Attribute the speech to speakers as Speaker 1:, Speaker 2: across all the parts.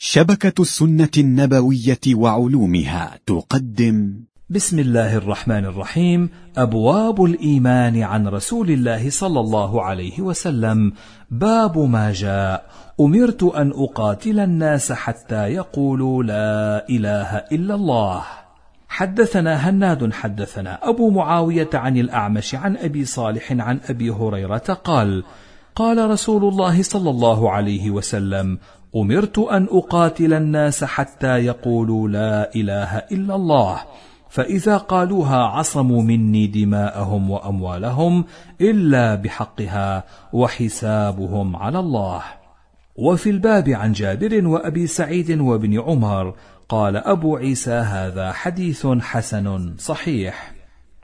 Speaker 1: شبكة السنة النبوية وعلومها تقدم
Speaker 2: بسم الله الرحمن الرحيم. أبواب الإيمان عن رسول الله صلى الله عليه وسلم. باب ما جاء: أمرت أن أقاتل الناس حتى يقولوا لا إله إلا الله. حدثنا هناد حدثنا أبو معاوية عن الأعمش عن أبي صالح عن أبي هريرة قال: قال رسول الله صلى الله عليه وسلم: أمرت أن أقاتل الناس حتى يقولوا لا إله إلا الله، فإذا قالوها عصموا مني دماءهم وأموالهم إلا بحقها وحسابهم على الله. وفي الباب عن جابر وأبي سعيد وابن عمر. قال أبو عيسى: هذا حديث حسن صحيح.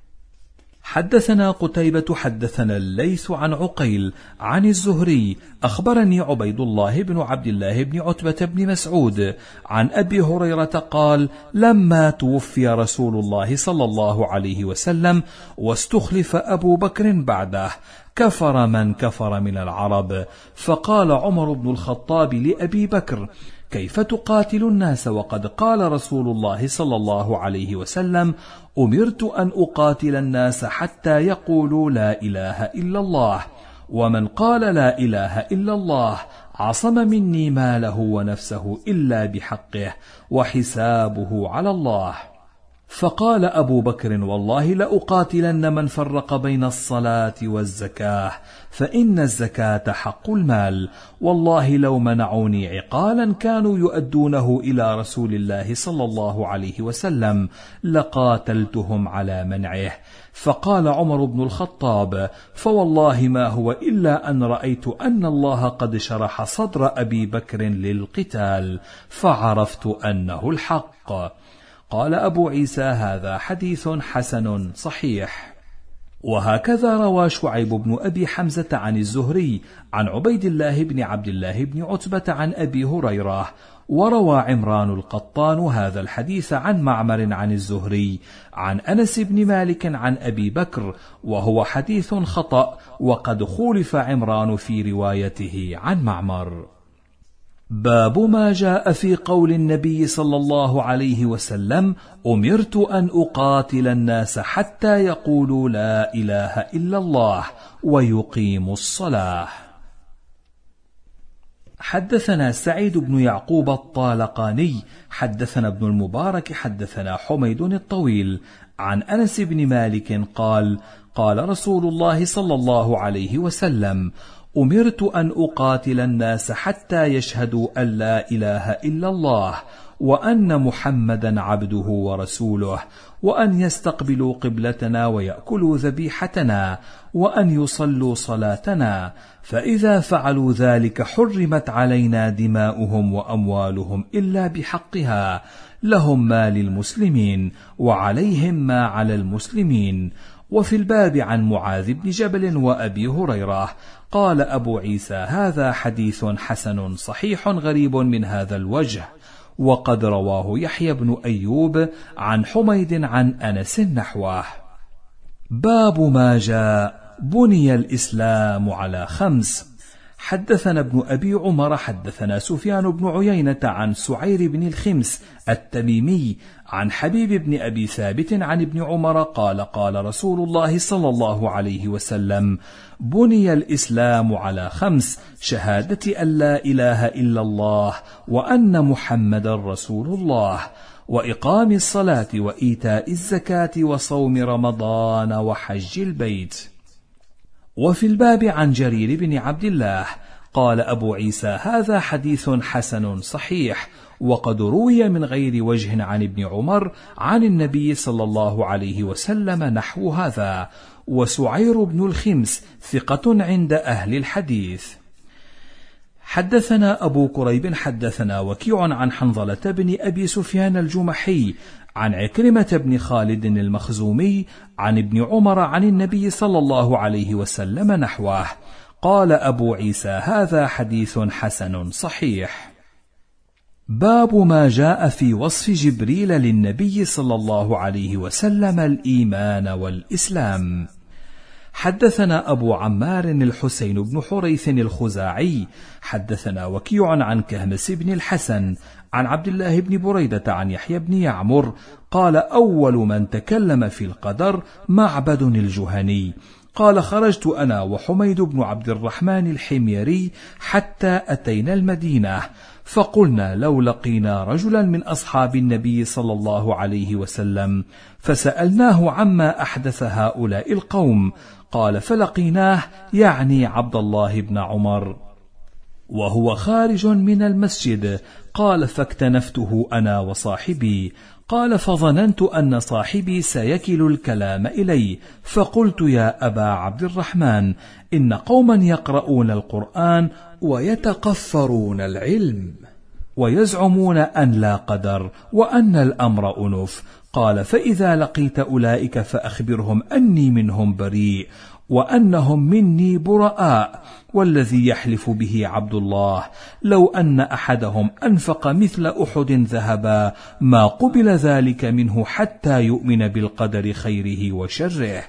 Speaker 2: حدثنا قتيبة حدثنا الليث عن عقيل عن الزهري أخبرني عبيد الله بن عبد الله بن عتبة بن مسعود عن أبي هريرة قال: لما توفي رسول الله صلى الله عليه وسلم واستخلف أبو بكر بعده كفر من كفر من العرب، فقال عمر بن الخطاب لأبي بكر: كيف تقاتل الناس وقد قال رسول الله صلى الله عليه وسلم: أمرت أن أقاتل الناس حتى يقولوا لا إله إلا الله، ومن قال لا إله إلا الله عصم مني ماله ونفسه إلا بحقه وحسابه على الله. فقال أبو بكر: والله لأقاتلن من فرق بين الصلاة والزكاة، فإن الزكاة حق المال، والله لو منعوني عقالا كانوا يؤدونه إلى رسول الله صلى الله عليه وسلم لقاتلتهم على منعه. فقال عمر بن الخطاب: فوالله ما هو إلا أن رأيت أن الله قد شرح صدر أبي بكر للقتال، فعرفت أنه الحق. قال أبو عيسى: هذا حديث حسن صحيح. وهكذا روى شعيب بن أبي حمزة عن الزهري عن عبيد الله بن عبد الله بن عتبة عن أبي هريرة. وروى عمران القطان هذا الحديث عن معمر عن الزهري عن أنس بن مالك عن أبي بكر، وهو حديث خطأ، وقد خولف عمران في روايته عن معمر. باب ما جاء في قول النبي صلى الله عليه وسلم: أمرت أن أقاتل الناس حتى يقولوا لا إله إلا الله ويقيموا الصلاة. حدثنا سعيد بن يعقوب الطالقاني حدثنا ابن المبارك حدثنا حميد الطويل عن أنس بن مالك قال: قال رسول الله صلى الله عليه وسلم: أمرت أن أقاتل الناس حتى يشهدوا أن لا إله إلا الله وأن محمدا عبده ورسوله، وأن يستقبلوا قبلتنا ويأكلوا ذبيحتنا وأن يصلوا صلاتنا، فإذا فعلوا ذلك حرمت علينا دماؤهم وأموالهم إلا بحقها، لهم ما للمسلمين وعليهم ما على المسلمين. وفي الباب عن معاذ بن جبل وأبي هريرة. قال أبو عيسى: هذا حديث حسن صحيح غريب من هذا الوجه، وقد رواه يحيى بن أيوب عن حميد عن أنس نحوه. باب ما جاء: بني الإسلام على 5. حدثنا ابن أبي عمر حدثنا سفيان بن عيينة عن سعير بن الخمس التميمي عن حبيب بن أبي ثابت عن ابن عمر قال: قال رسول الله صلى الله عليه وسلم: بني الإسلام على 5: شهادة أن لا إله إلا الله وأن محمدا رسول الله، وإقام الصلاة وإيتاء الزكاة وصوم رمضان وحج البيت. وفي الباب عن جرير بن عبد الله. قال أبو عيسى: هذا حديث حسن صحيح، وقد روي من غير وجه عن ابن عمر عن النبي صلى الله عليه وسلم نحو هذا. وسعير بن الخمس ثقة عند أهل الحديث. حدثنا أبو كريب حدثنا وكيع عن حنظلة بن أبي سفيان الجمحي عن عكرمة بن خالد المخزومي عن ابن عمر عن النبي صلى الله عليه وسلم نحوه. قال أبو عيسى: هذا حديث حسن صحيح. باب ما جاء في وصف جبريل للنبي صلى الله عليه وسلم الإيمان والإسلام. حدثنا أبو عمار الحسين بن حريث الخزاعي حدثنا وكيع عن كهمس بن الحسن عن عبد الله بن بريدة عن يحيى بن يعمر قال: أول من تكلم في القدر معبد الجهني. قال: خرجت أنا وحميد بن عبد الرحمن الحميري حتى أتينا المدينة، فقلنا: لو لقينا رجلا من أصحاب النبي صلى الله عليه وسلم فسألناه عما أحدث هؤلاء القوم. قال: فلقيناه، يعني عبد الله بن عمر، وهو خارج من المسجد. قال: فاكتنفته أنا وصاحبي. قال: فظننت أن صاحبي سيكل الكلام إلي، فقلت: يا أبا عبد الرحمن، إن قوما يقرؤون القرآن ويتقفرون العلم ويزعمون أن لا قدر وأن الأمر أنف. قال: فإذا لقيت أولئك فأخبرهم أني منهم بريء وأنهم مني براء، والذي يحلف به عبد الله لو أن أحدهم أنفق مثل أحد ذهبا ما قبل ذلك منه حتى يؤمن بالقدر خيره وشره.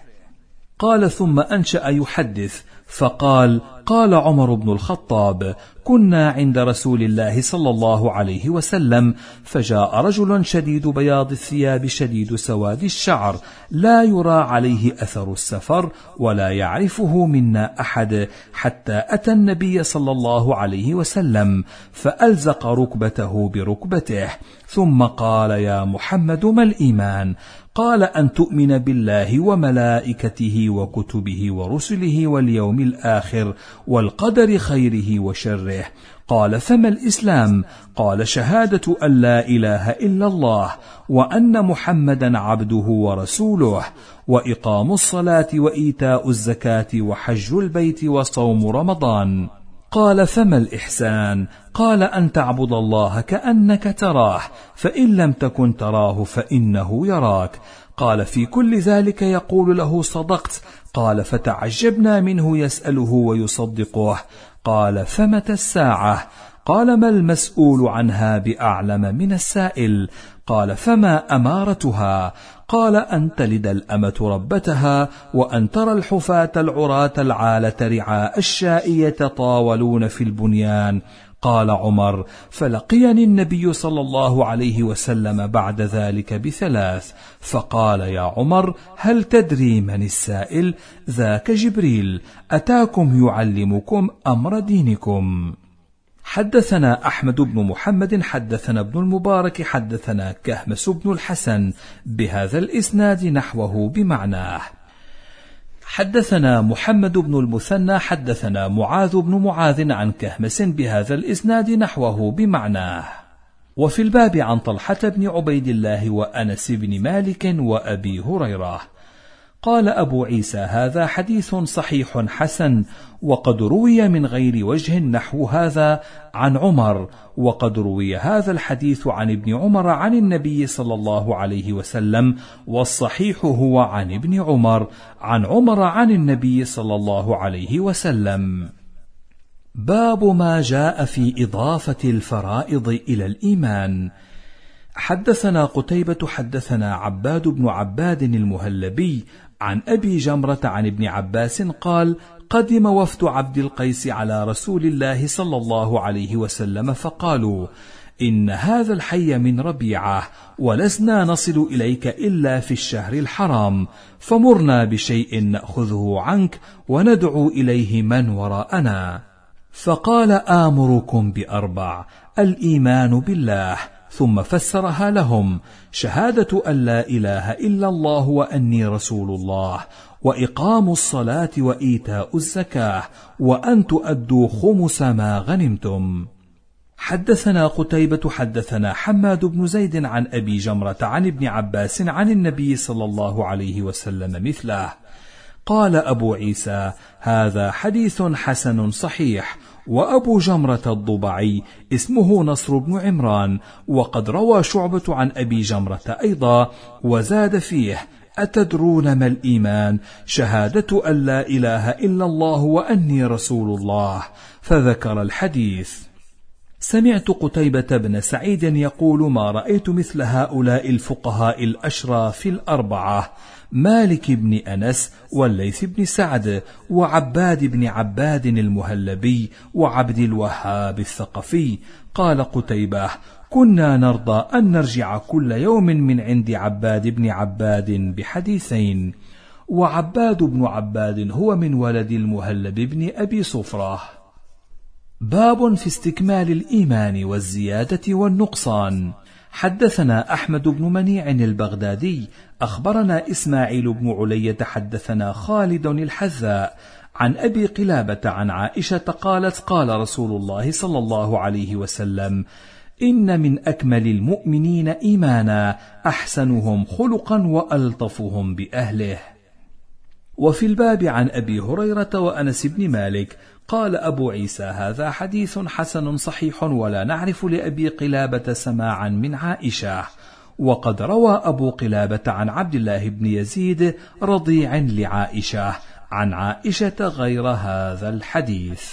Speaker 2: قال: ثم أنشأ يحدث فقال: قال عمر بن الخطاب: كنا عند رسول الله صلى الله عليه وسلم، فجاء رجل شديد بياض الثياب شديد سواد الشعر، لا يرى عليه أثر السفر ولا يعرفه منا أحد، حتى أتى النبي صلى الله عليه وسلم فألزق ركبته بركبته، ثم قال: يا محمد، ما الإيمان؟ قال: أن تؤمن بالله وملائكته وكتبه ورسله واليوم الآخر والقدر خيره وشره. قال: فما الإسلام؟ قال: شهادة أن لا إله إلا الله وأن محمدا عبده ورسوله، وإقام الصلاة وإيتاء الزكاة وحج البيت وصوم رمضان. قال: فما الإحسان؟ قال: أن تعبد الله كأنك تراه، فإن لم تكن تراه فإنه يراك. قال: في كل ذلك يقول له: صدقت. قال: فتعجبنا منه يسأله ويصدقه. قال: فمتى الساعة؟ قال: ما المسؤول عنها بأعلم من السائل. قال: فما أمارتها؟ قال: أن تلد الأمة ربتها، وأن ترى الحفاة العراة العالة رعاء الشاء يتطاولون في البنيان. قال عمر: فلقيني النبي صلى الله عليه وسلم بعد ذلك بثلاث، فقال: يا عمر، هل تدري من السائل؟ ذاك جبريل أتاكم يعلمكم أمر دينكم. حدثنا أحمد بن محمد حدثنا ابن المبارك حدثنا كهمس بن الحسن بهذا الإسناد نحوه بمعناه. حدثنا محمد بن المثنى حدثنا معاذ بن معاذ عن كهمس بهذا الإسناد نحوه بمعناه. وفي الباب عن طلحة بن عبيد الله وأنس بن مالك وأبي هريرة. قال أبو عيسى: هذا حديث صحيح حسن، وقد روي من غير وجه نحو هذا عن عمر، وقد روي هذا الحديث عن ابن عمر عن النبي صلى الله عليه وسلم، والصحيح هو عن ابن عمر عن عمر عن النبي صلى الله عليه وسلم. باب ما جاء في إضافة الفرائض إلى الإيمان. حدثنا قتيبة حدثنا عباد بن عباد المهلبي عن أبي جمرة عن ابن عباس قال: قدم وفد عبد القيس على رسول الله صلى الله عليه وسلم فقالوا: إن هذا الحي من ربيعة، ولسنا نصل إليك إلا في الشهر الحرام، فمرنا بشيء نأخذه عنك وندعو إليه من وراءنا. فقال: آمركم بأربع: الإيمان بالله، ثم فسرها لهم: شهادة أن لا إله إلا الله وأني رسول الله، وإقام الصلاة وإيتاء الزكاة، وأن تؤدوا خمس ما غنمتم. حدثنا قتيبة حدثنا حماد بن زيد عن أبي جمرة عن ابن عباس عن النبي صلى الله عليه وسلم مثله. قال أبو عيسى: هذا حديث حسن صحيح. وأبو جمرة الضبعي اسمه نصر بن عمران، وقد روى شعبة عن أبي جمرة أيضا، وزاد فيه: أتدرون ما الإيمان؟ شهادة أن لا إله إلا الله وأني رسول الله، فذكر الحديث. سمعت قتيبة بن سعيد يقول: ما رأيت مثل هؤلاء الفقهاء الأشراف الأربعة، مالك بن أنس والليث بن سعد وعباد بن عباد المهلبي وعبد الوهاب الثقفي. قال قتيبة: كنا نرضى أن نرجع كل يوم من عند عباد بن عباد بحديثين. وعباد بن عباد هو من ولد المهلب بن أبي صفرة. باب في استكمال الإيمان والزيادة والنقصان. حدثنا أحمد بن منيع البغدادي أخبرنا إسماعيل بن علية حدثنا خالد الحذاء عن أبي قلابة عن عائشة قالت: قال رسول الله صلى الله عليه وسلم: إن من أكمل المؤمنين إيمانا أحسنهم خلقا وألطفهم بأهله. وفي الباب عن أبي هريرة وأنس بن مالك. قال أبو عيسى: هذا حديث حسن صحيح، ولا نعرف لأبي قلابة سماعا من عائشة. وقد روى أبو قلابة عن عبد الله بن يزيد رضيع لعائشة عن عائشة غير هذا الحديث.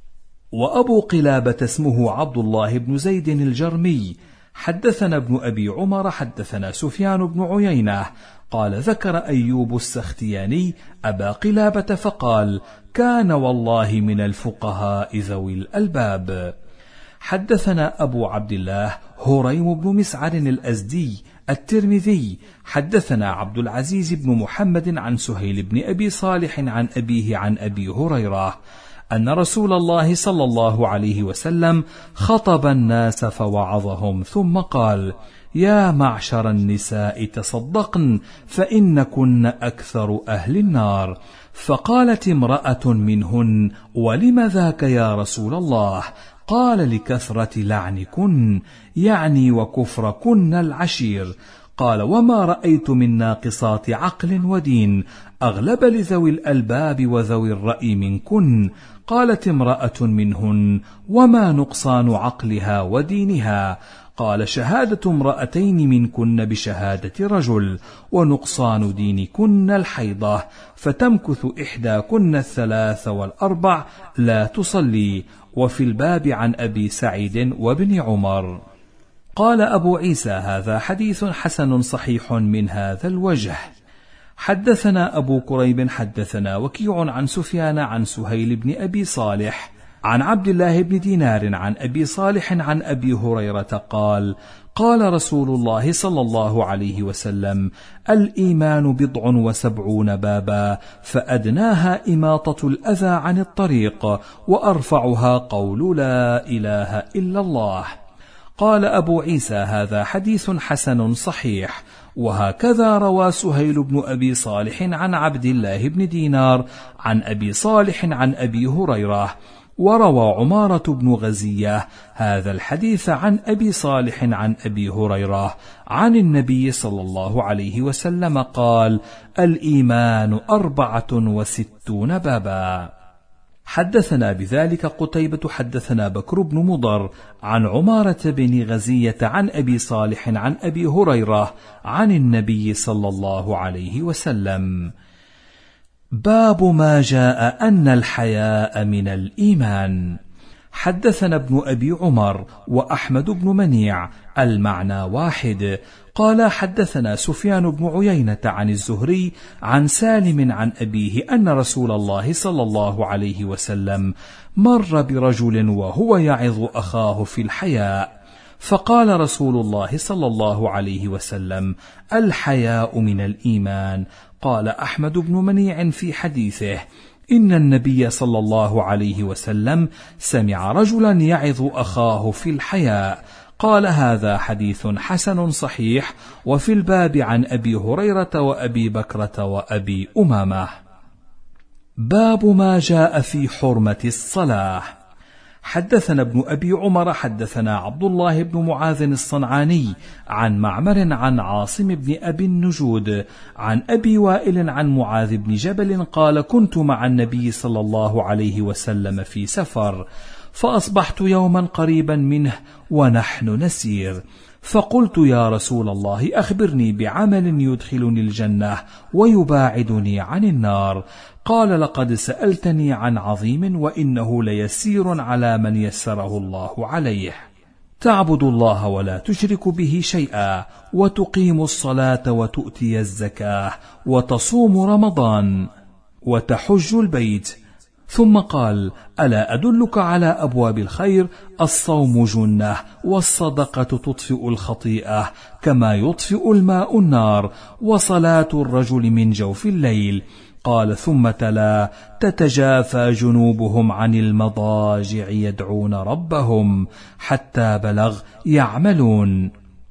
Speaker 2: وأبو قلابة اسمه عبد الله بن زيد الجرمي. حدثنا ابن أبي عمر حدثنا سفيان بن عيينة قال: ذكر أيوب السختياني أبا قلابة فقال: كان والله من الفقهاء ذوي الألباب. حدثنا أبو عبد الله هريم بن مسعر الأزدي الترمذي. حدثنا عبد العزيز بن محمد عن سهيل بن أبي صالح عن أبيه عن أبي هريرة أن رسول الله صلى الله عليه وسلم خطب الناس فوعظهم ثم قال: يا معشر النساء تصدقن فإنكن أكثر أهل النار. فقالت امرأة منهن: ولم ذاك يا رسول الله؟ قال: لكثرة لعنكن، يعني وكفركن العشير. قال: وما رأيت من ناقصات عقل ودين أغلب لذوي الألباب وذوي الرأي منكن. قالت امرأة منهن: وما نقصان عقلها ودينها؟ قال: شهادة امرأتين منكن بشهادة رجل، ونقصان دينكن الحيضة، فتمكث إحداكن الثلاث والأربع لا تصلي. وفي الباب عن أبي سعيد وابن عمر. قال أبو عيسى: هذا حديث حسن صحيح من هذا الوجه. حدثنا أبو كريب حدثنا وكيع عن سفيان عن سهيل بن أبي صالح عن عبد الله بن دينار عن أبي صالح عن أبي هريرة قال: قال رسول الله صلى الله عليه وسلم: الإيمان 79 بابا، فأدناها إماطة الأذى عن الطريق، وأرفعها قول لا إله إلا الله. قال أبو عيسى: هذا حديث حسن صحيح. وهكذا روى سهيل بن أبي صالح عن عبد الله بن دينار عن أبي صالح عن أبي هريرة. وروى عمارة بن غزية هذا الحديث عن أبي صالح عن أبي هريرة عن النبي صلى الله عليه وسلم قال: الإيمان 64 بابا. حدثنا بذلك قتيبة حدثنا بكر بن مضر عن عمارة بن غزية عن أبي صالح عن أبي هريرة عن النبي صلى الله عليه وسلم. باب ما جاء أن الحياء من الإيمان. حدثنا ابن أبي عمر وأحمد بن منيع المعنى واحد. قال: حدثنا سفيان بن عيينة عن الزهري عن سالم عن أبيه أن رسول الله صلى الله عليه وسلم مر برجل وهو يعظ أخاه في الحياء، فقال رسول الله صلى الله عليه وسلم: الحياء من الإيمان. قال أحمد بن منيع في حديثه: إن النبي صلى الله عليه وسلم سمع رجلا يعظ أخاه في الحياء. قال: هذا حديث حسن صحيح. وفي الباب عن أبي هريرة وأبي بكرة وأبي أمامة. باب ما جاء في حرمة الصلاة. حدثنا ابن أبي عمر حدثنا عبد الله بن معاذ الصنعاني عن معمر عن عاصم بن أبي النجود عن أبي وائل عن معاذ بن جبل قال: كنت مع النبي صلى الله عليه وسلم في سفر، فأصبحت يوما قريبا منه ونحن نسير، فقلت يا رسول الله أخبرني بعمل يدخلني الجنة ويباعدني عن النار. قال لقد سألتني عن عظيم وإنه ليسير على من يسره الله عليه: تعبد الله ولا تشرك به شيئا، وتقيم الصلاة وتؤتي الزكاة، وتصوم رمضان، وتحج البيت. ثم قال: ألا أدلك على أبواب الخير؟ الصوم جنة، والصدقة تطفئ الخطيئة كما يطفئ الماء النار، وصلاة الرجل من جوف الليل. قال ثم تلا: تتجافى جنوبهم عن المضاجع يدعون ربهم، حتى بلغ يعملون.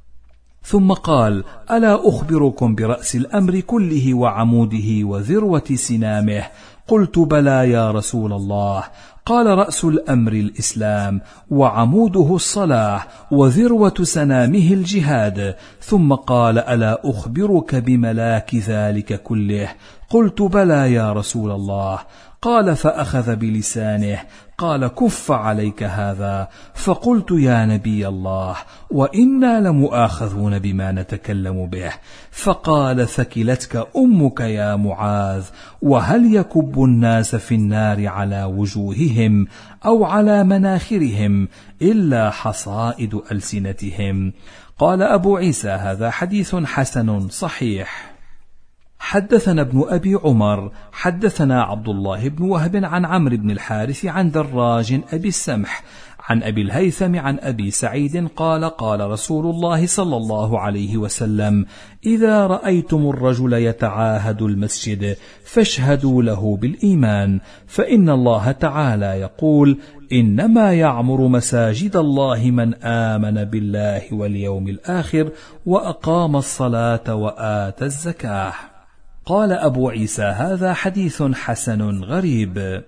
Speaker 2: ثم قال: ألا أخبركم برأس الأمر كله وعموده وذروة سنامه؟ قلت: بلى يا رسول الله. قال: رأس الأمر الإسلام، وعموده الصلاة، وذروة سنامه الجهاد. ثم قال: ألا أخبرك بملاك ذلك كله؟ قلت: بلى يا رسول الله. قال: فأخذ بلسانه. قال: كف عليك هذا. فقلت: يا نبي الله، وإنا لمؤاخذون بما نتكلم به. فقال: ثكلتك أمك يا معاذ. وهل يكب الناس في النار على وجوههم أو على مناخرهم إلا حصائد ألسنتهم؟ قال أبو عيسى: هذا حديث حسن صحيح. حدثنا ابن أبي عمر حدثنا عبد الله بن وهب عن عمرو بن الحارث عن دراج أبي السمح عن أبي الهيثم عن أبي سعيد قال: قال رسول الله صلى الله عليه وسلم: إذا رأيتم الرجل يتعاهد المسجد فاشهدوا له بالإيمان، فإن الله تعالى يقول: إنما يعمر مساجد الله من آمن بالله واليوم الآخر وأقام الصلاة وآتى الزكاة. قال أبو عيسى: هذا حديث حسن غريب.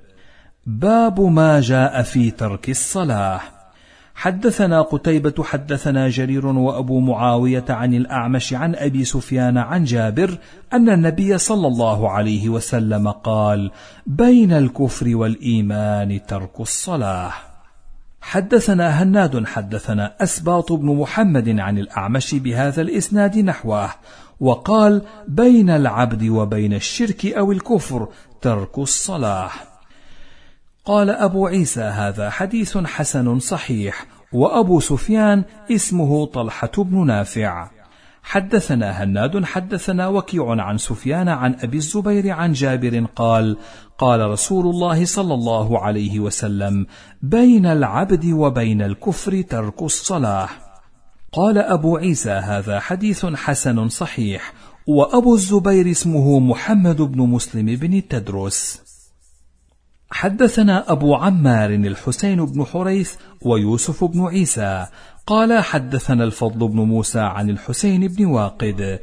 Speaker 2: باب ما جاء في ترك الصلاة. حدثنا قتيبة حدثنا جرير وأبو معاوية عن الأعمش عن أبي سفيان عن جابر أن النبي صلى الله عليه وسلم قال: بين الكفر والإيمان ترك الصلاة. حدثنا هناد حدثنا أسباط بن محمد عن الأعمش بهذا الإسناد نحوه، وقال: بين العبد وبين الشرك أو الكفر ترك الصلاة. قال أبو عيسى: هذا حديث حسن صحيح. وأبو سفيان اسمه طلحة بن نافع. حدثنا هناد حدثنا وكيع عن سفيان عن أبي الزبير عن جابر قال: قال رسول الله صلى الله عليه وسلم: بين العبد وبين الكفر ترك الصلاة. قال أبو عيسى: هذا حديث حسن صحيح. وأبو الزبير اسمه محمد بن مسلم بن تدرس. حدثنا أبو عمار الحسين بن حريث ويوسف بن عيسى قال: حدثنا الفضل بن موسى عن الحسين بن واقد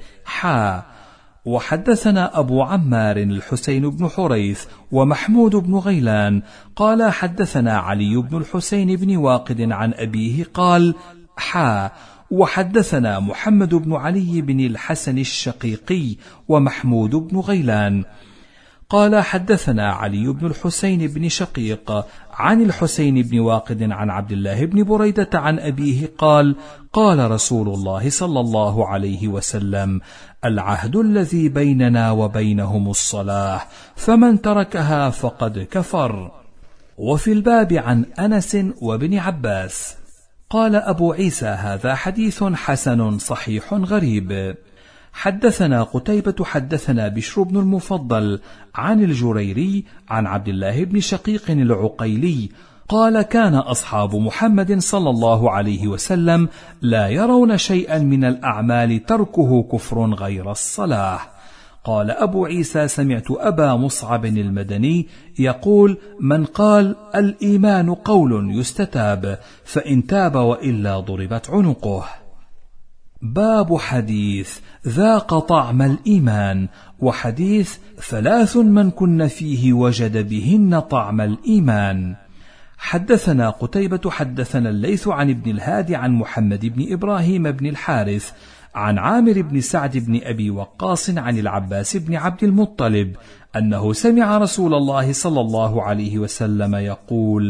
Speaker 2: وحدثنا أبو عمار الحسين بن حريث ومحمود بن غيلان قال: حدثنا علي بن الحسين بن واقد عن أبيه قال: وحدثنا محمد بن علي بن الحسن الشقيقي ومحمود بن غيلان قال: حدثنا علي بن الحسين بن شقيق عن الحسين بن واقد عن عبد الله بن بريدة عن أبيه قال: قال رسول الله صلى الله عليه وسلم: العهد الذي بيننا وبينهم الصلاة، فمن تركها فقد كفر. وفي الباب عن أنس وابن عباس. قال أبو عيسى: هذا حديث حسن صحيح غريب. حدثنا قتيبة حدثنا بشر بن المفضل عن الجريري عن عبد الله بن شقيق العقيلي قال: كان أصحاب محمد صلى الله عليه وسلم لا يرون شيئا من الأعمال تركه كفر غير الصلاة. قال أبو عيسى: سمعت أبا مصعب المدني يقول: من قال الإيمان قول يستتاب، فإن تاب وإلا ضربت عنقه. باب حديث ذاق طعم الإيمان، وحديث 3 من كن فيه وجد بهن طعم الإيمان. حدثنا قتيبة حدثنا الليث عن ابن الهادي عن محمد بن إبراهيم بن الحارث عن عامر بن سعد بن أبي وقاص عن العباس بن عبد المطلب أنه سمع رسول الله صلى الله عليه وسلم يقول: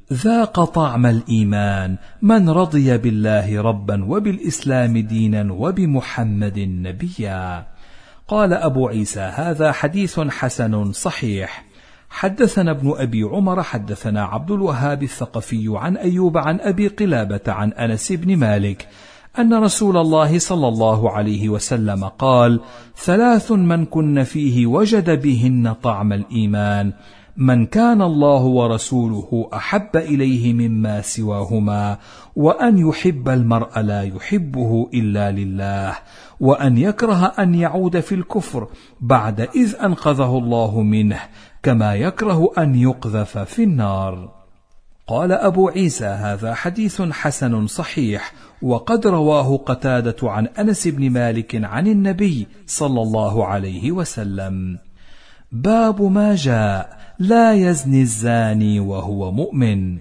Speaker 2: ذاق طعم الإيمان من رضي بالله ربا وبالإسلام دينا وبمحمد نبيا. قال أبو عيسى: هذا حديث حسن صحيح. حدثنا ابن أبي عمر حدثنا عبد الوهاب الثقفي عن أيوب عن أبي قلابة عن أنس بن مالك أن رسول الله صلى الله عليه وسلم قال: 3 من كن فيه وجد بهن طعم الإيمان: من كان الله ورسوله أحب إليه مما سواهما، وأن يحب المرء لا يحبه إلا لله، وأن يكره أن يعود في الكفر بعد إذ أنقذه الله منه، كما يكره أن يقذف في النار. قال أبو عيسى: هذا حديث حسن صحيح، وقد رواه قتادة عن أنس بن مالك عن النبي صلى الله عليه وسلم. باب ما جاء لا يزني الزاني وهو مؤمن.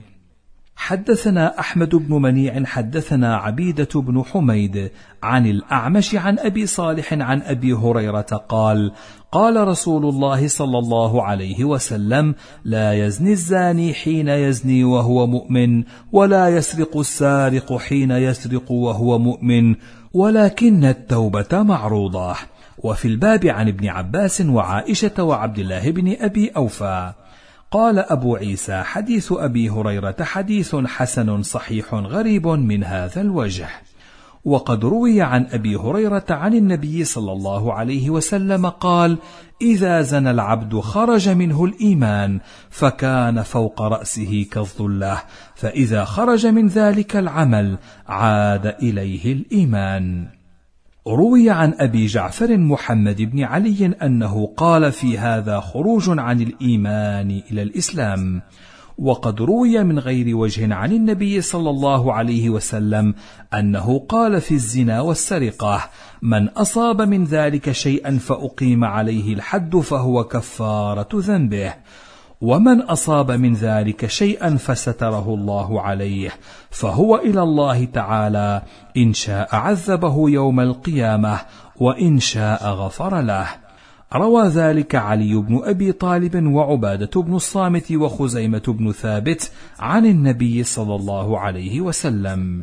Speaker 2: حدثنا أحمد بن منيع حدثنا عبيدة بن حميد عن الأعمش عن أبي صالح عن أبي هريرة قال: قال رسول الله صلى الله عليه وسلم: لا يزني الزاني حين يزني وهو مؤمن، ولا يسرق السارق حين يسرق وهو مؤمن، ولكن التوبة معروضة. وفي الباب عن ابن عباس وعائشة وعبد الله بن أبي أوفى. قال أبو عيسى: حديث أبي هريرة حديث حسن صحيح غريب من هذا الوجه. وقد روي عن أبي هريرة عن النبي صلى الله عليه وسلم قال: إذا زنى العبد خرج منه الإيمان، فكان فوق رأسه كالظلة، فإذا خرج من ذلك العمل عاد إليه الإيمان. روي عن أبي جعفر محمد بن علي أنه قال في هذا خروج عن الإيمان إلى الإسلام. وقد روي من غير وجه عن النبي صلى الله عليه وسلم أنه قال في الزنا والسرقة: من أصاب من ذلك شيئا فأقيم عليه الحد فهو كفارة ذنبه، ومن أصاب من ذلك شيئا فستره الله عليه فهو إلى الله تعالى، إن شاء عذبه يوم القيامة وإن شاء غفر له. روى ذلك علي بن أبي طالب وعبادة بن الصامت وخزيمة بن ثابت عن النبي صلى الله عليه وسلم.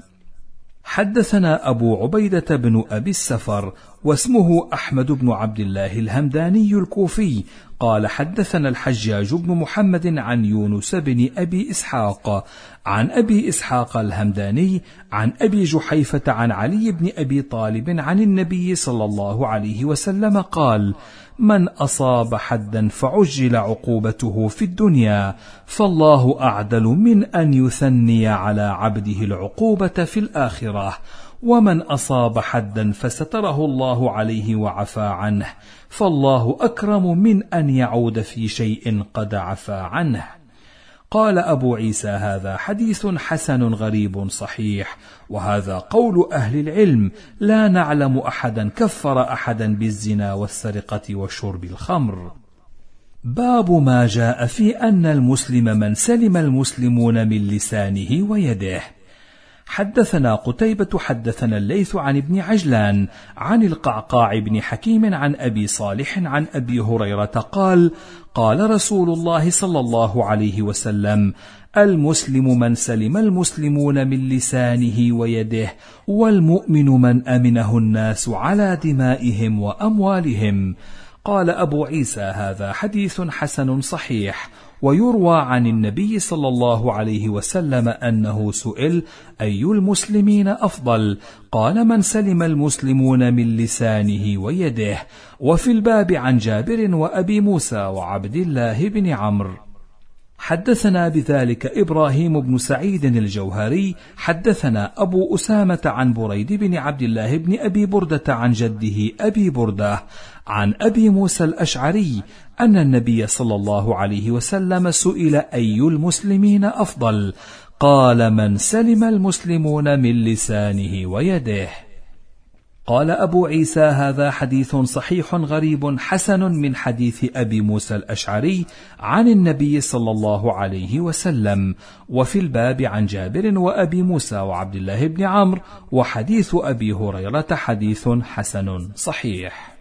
Speaker 2: حدثنا أبو عبيدة بن أبي السفر واسمه أحمد بن عبد الله الهمداني الكوفي قال: حدثنا الحجاج بن محمد عن يونس بن أبي إسحاق عن أبي إسحاق الهمداني عن أبي جحيفة عن علي بن أبي طالب عن النبي صلى الله عليه وسلم قال: من أصاب حدا فعجل عقوبته في الدنيا، فالله أعدل من أن يثني على عبده العقوبة في الآخرة، ومن أصاب حدا فستره الله عليه وعفى عنه، فالله أكرم من أن يعود في شيء قد عفى عنه. قال أبو عيسى: هذا حديث حسن غريب صحيح، وهذا قول أهل العلم، لا نعلم أحدا كفر أحدا بالزنا والسرقة وشرب الخمر. باب ما جاء في أن المسلم من سلم المسلمون من لسانه ويده. حدثنا قتيبة حدثنا الليث عن ابن عجلان عن القعقاع بن حكيم عن أبي صالح عن أبي هريرة قال: قال رسول الله صلى الله عليه وسلم: المسلم من سلم المسلمون من لسانه ويده، والمؤمن من أمنه الناس على دمائهم وأموالهم. قال أبو عيسى: هذا حديث حسن صحيح. ويروى عن النبي صلى الله عليه وسلم أنه سئل: أي المسلمين أفضل؟ قال: من سلم المسلمون من لسانه ويده. وفي الباب عن جابر وأبي موسى وعبد الله بن عمرو. حدثنا بذلك إبراهيم بن سعيد الجوهري حدثنا أبو أسامة عن بريد بن عبد الله بن أبي بردة عن جده أبي بردة عن أبي موسى الأشعري أن النبي صلى الله عليه وسلم سئل: أي المسلمين أفضل؟ قال: من سلم المسلمون من لسانه ويده. قال أبو عيسى: هذا حديث صحيح غريب حسن من حديث أبي موسى الأشعري عن النبي صلى الله عليه وسلم. وفي الباب عن جابر وأبي موسى وعبد الله بن عمرو. وحديث أبي هريرة حديث حسن صحيح.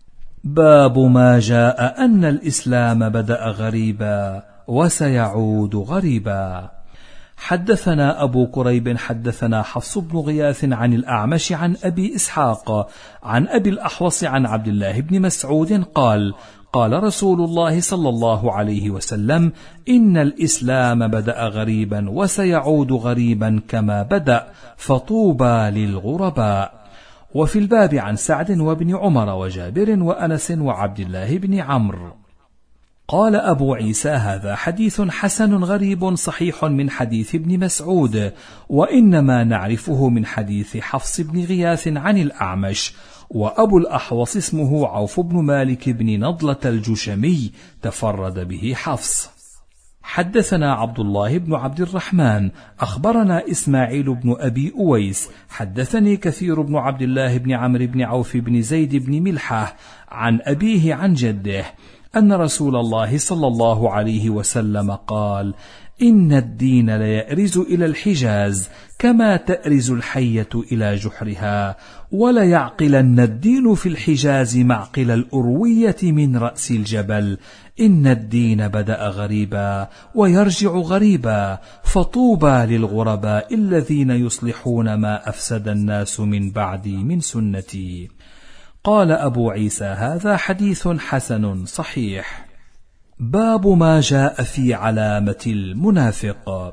Speaker 2: باب ما جاء أن الإسلام بدأ غريبا وسيعود غريبا. حدثنا أبو كريب حدثنا حفص بن غياث عن الأعمش عن أبي إسحاق عن أبي الأحوص عن عبد الله بن مسعود قال: قال رسول الله صلى الله عليه وسلم: إن الإسلام بدأ غريبا وسيعود غريبا كما بدأ، فطوبى للغرباء. وفي الباب عن سعد وابن عمر وجابر وأنس وعبد الله بن عمرو. قال أبو عيسى: هذا حديث حسن غريب صحيح من حديث ابن مسعود، وإنما نعرفه من حديث حفص بن غياث عن الأعمش، وأبو الأحوص اسمه عوف بن مالك بن نضلة الجشمي، تفرد به حفص. حدثنا عبد الله بن عبد الرحمن أخبرنا إسماعيل بن أبي أويس حدثني كثير بن عبد الله بن عمرو بن عوف بن زيد بن ملحة عن أبيه عن جده أن رسول الله صلى الله عليه وسلم قال: إن الدين ليأرز إلى الحجاز كما تأرز الحية إلى جحرها، وليعقلن الدين في الحجاز معقل الأروية من رأس الجبل. إن الدين بدأ غريبا ويرجع غريبا، فطوبى للغرباء الذين يصلحون ما أفسد الناس من بعدي من سنتي. قال أبو عيسى: هذا حديث حسن صحيح. باب ما جاء في علامة المنافق.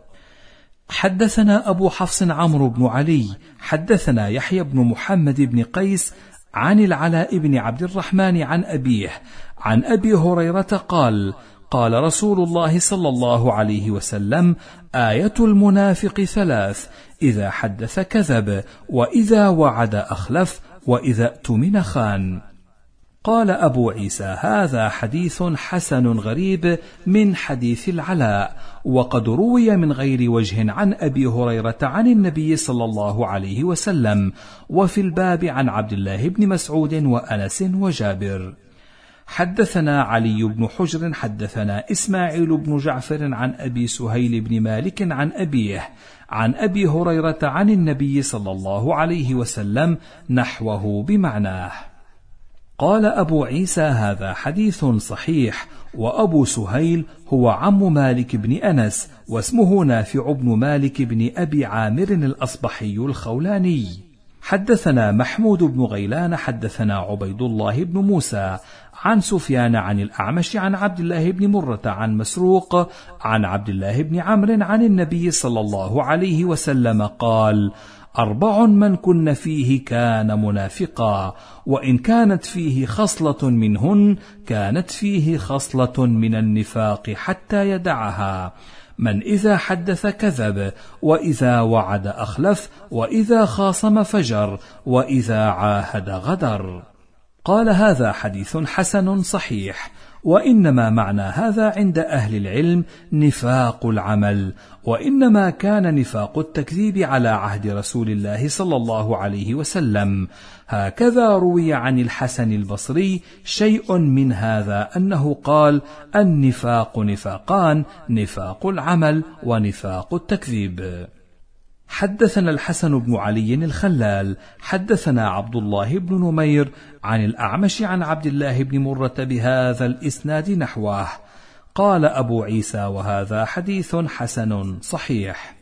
Speaker 2: حدثنا أبو حفص عمرو بن علي حدثنا يحيى بن محمد بن قيس عن العلاء بن عبد الرحمن عن أبيه عن أبي هريرة قال: قال رسول الله صلى الله عليه وسلم: آية المنافق ثلاث: إذا حدث كذب، وإذا وعد أخلف، وإذا اؤتمن خان. قال أبو عيسى: هذا حديث حسن غريب من حديث العلاء، وقد روي من غير وجه عن أبي هريرة عن النبي صلى الله عليه وسلم، وفي الباب عن عبد الله بن مسعود وأنس وجابر. حدثنا علي بن حجر حدثنا إسماعيل بن جعفر عن أبي سهيل بن مالك عن أبيه عن أبي هريرة عن النبي صلى الله عليه وسلم نحوه بمعناه. قال أبو عيسى: هذا حديث صحيح. وأبو سهيل هو عم مالك بن أنس، واسمه نافع بن مالك بن أبي عامر الأصبحي الخولاني. حدثنا محمود بن غيلان حدثنا عبيد الله بن موسى عن سفيان عن الأعمش عن عبد الله بن مرة عن مسروق عن عبد الله بن عمرو عن النبي صلى الله عليه وسلم قال: 4 من كن فيه كان منافقا، وإن كانت فيه خصلة منهن كانت فيه خصلة من النفاق حتى يدعها: من إذا حدث كذب، وإذا وعد أخلف، وإذا خاصم فجر، وإذا عاهد غدر. قال: هذا حديث حسن صحيح. وإنما معنى هذا عند أهل العلم نفاق العمل، وإنما كان نفاق التكذيب على عهد رسول الله صلى الله عليه وسلم. هكذا روي عن الحسن البصري شيء من هذا، أنه قال: النفاق نفاقان: نفاق العمل ونفاق التكذيب. حدثنا الحسن بن علي الخلال حدثنا عبد الله بن نمير عن الأعمش عن عبد الله بن مرة بهذا الإسناد نحوه. قال أبو عيسى: وهذا حديث حسن صحيح.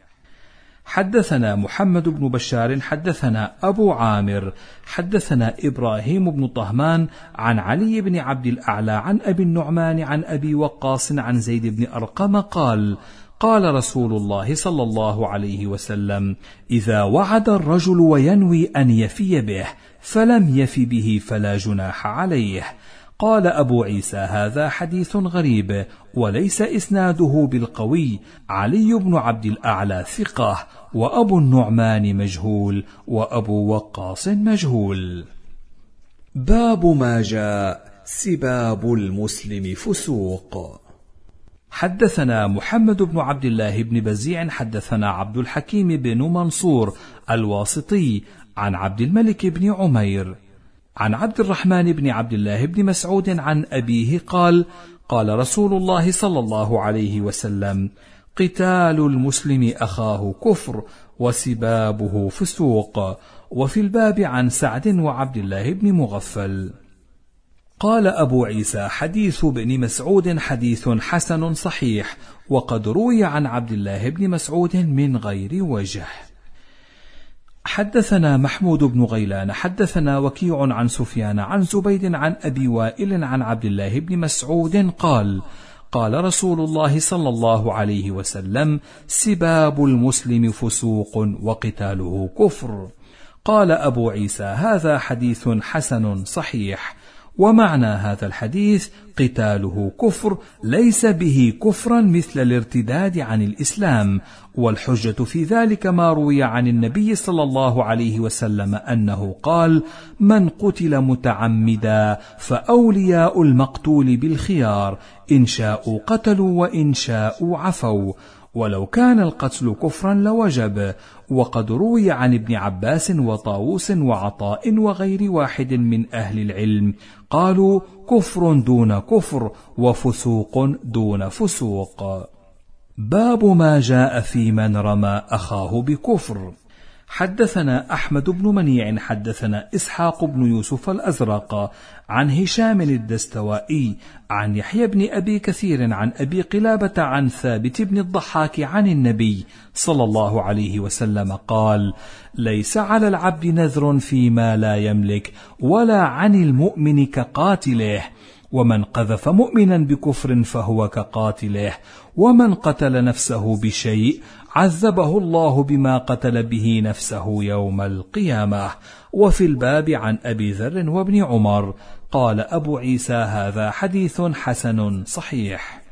Speaker 2: حدثنا محمد بن بشار حدثنا أبو عامر حدثنا إبراهيم بن طهمان عن علي بن عبد الأعلى عن أبي النعمان عن أبي وقاص عن زيد بن أرقم قال: قال رسول الله صلى الله عليه وسلم: إذا وعد الرجل وينوي أن يفي به فلم يف به فلا جناح عليه. قال أبو عيسى: هذا حديث غريب وليس إسناده بالقوي. علي بن عبد الأعلى ثقة، وأبو النعمان مجهول، وأبو وقاص مجهول.
Speaker 3: باب ما جاء سباب المسلم فسوق.
Speaker 2: حدثنا محمد بن عبد الله بن بزيع حدثنا عبد الحكيم بن منصور الواسطي عن عبد الملك بن عمير عن عبد الرحمن بن عبد الله بن مسعود عن أبيه قال: قال رسول الله صلى الله عليه وسلم: قتال المسلم أخاه كفر، وسبابه فسوق. وفي الباب عن سعد وعبد الله بن مغفل. قال أبو عيسى: حديث ابن مسعود حديث حسن صحيح، وقد روي عن عبد الله بن مسعود من غير وجه. حدثنا محمود بن غيلان حدثنا وكيع عن سفيان عن زبيد عن أبي وائل عن عبد الله بن مسعود قال: قال رسول الله صلى الله عليه وسلم: سباب المسلم فسوق وقتاله كفر. قال أبو عيسى: هذا حديث حسن صحيح. ومعنى هذا الحديث قتاله كفر، ليس به كفرا مثل الارتداد عن الإسلام، والحجة في ذلك ما روي عن النبي صلى الله عليه وسلم أنه قال: من قتل متعمدا فأولياء المقتول بالخيار، إن شاءوا قتلوا وإن شاءوا عفوا، ولو كان القتل كفرا لوجب. وقد روي عن ابن عباس وطاووس وعطاء وغير واحد من أهل العلم قالوا: كفر دون كفر وفسوق دون فسوق. باب ما جاء في من رمى أخاه بكفر. حدثنا أحمد بن منيع حدثنا إسحاق بن يوسف الأزرق عن هشام الدستوائي عن يحيى بن أبي كثير عن أبي قلابة عن ثابت بن الضحاك عن النبي صلى الله عليه وسلم قال: ليس على العبد نذر فيما لا يملك، ولا عن المؤمن كقاتله، ومن قذف مؤمنا بكفر فهو كقاتله، ومن قتل نفسه بشيء عذبه الله بما قتل به نفسه يوم القيامة. وفي الباب عن أبي ذر وابن عمر. قال أبو عيسى: هذا حديث حسن صحيح.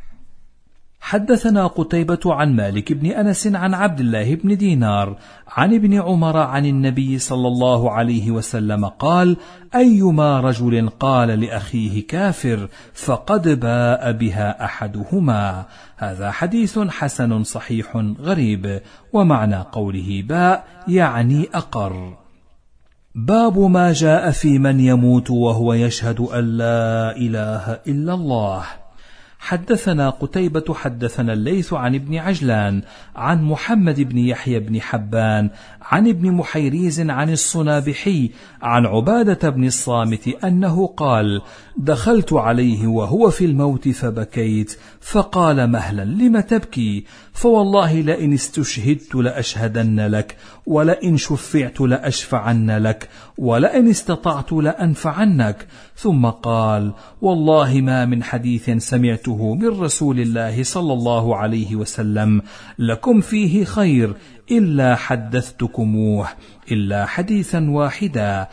Speaker 2: حدثنا قتيبة عن مالك بن أنس عن عبد الله بن دينار عن ابن عمر عن النبي صلى الله عليه وسلم قال: أيما رجل قال لأخيه كافر فقد باء بها أحدهما. هذا حديث حسن صحيح غريب. ومعنى قوله باء يعني أقر. باب ما جاء في من يموت وهو يشهد أن لا إله إلا الله. حدثنا قتيبة حدثنا الليث عن ابن عجلان عن محمد بن يحيى بن حبان عن ابن محيريز عن الصنابحي عن عبادة بن الصامت أنه قال: دخلت عليه وهو في الموت فبكيت، فقال: مهلا لم تبكي؟ فوالله لئن استشهدت لأشهدن لك، ولئن شفعت لأشفعن لك، ولئن استطعت لأنفعنك. ثم قال: والله ما من حديث سمعته من رسول الله صلى الله عليه وسلم لكم فيه خير إلا حدثتكموه، إلا حديثا واحدا،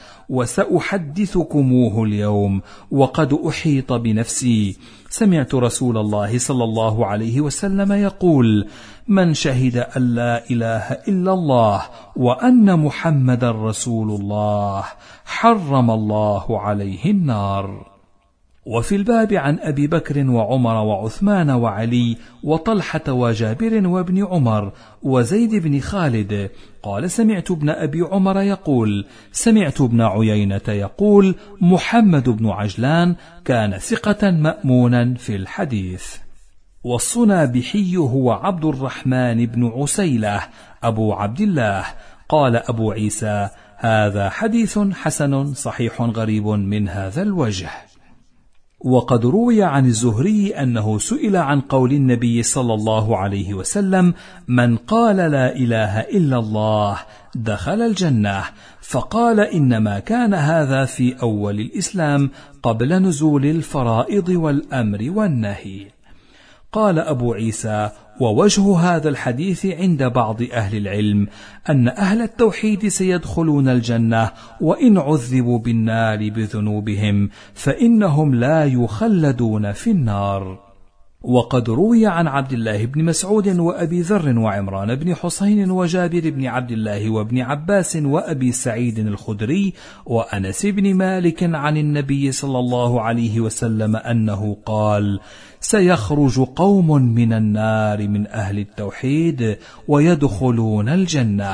Speaker 2: وسأحدثكموه اليوم، وقد أحيط بنفسي. سمعت رسول الله صلى الله عليه وسلم يقول: من شهد أن لا إله إلا الله وأن محمد رسول الله حرم الله عليه النار. وفي الباب عن أبي بكر وعمر وعثمان وعلي وطلحة وجابر وابن عمر وزيد بن خالد. قال: سمعت ابن أبي عمر يقول: سمعت ابن عيينة يقول: محمد بن عجلان كان ثقة مأمونا في الحديث. والصنابحي هو عبد الرحمن بن عسيلة أبو عبد الله. قال أبو عيسى: هذا حديث حسن صحيح غريب من هذا الوجه. وقد روي عن الزهري أنه سئل عن قول النبي صلى الله عليه وسلم: من قال لا إله إلا الله دخل الجنة، فقال: إنما كان هذا في أول الإسلام قبل نزول الفرائض والأمر والنهي. قال أبو عيسى: ووجه هذا الحديث عند بعض أهل العلم أن أهل التوحيد سيدخلون الجنة وإن عذبوا بالنار بذنوبهم، فإنهم لا يخلدون في النار. وقد روي عن عبد الله بن مسعود وأبي ذر وعمران بن حسين وجابر بن عبد الله وابن عباس وأبي سعيد الخدري وأنس بن مالك عن النبي صلى الله عليه وسلم أنه قال: سيخرج قوم من النار من أهل التوحيد ويدخلون الجنة.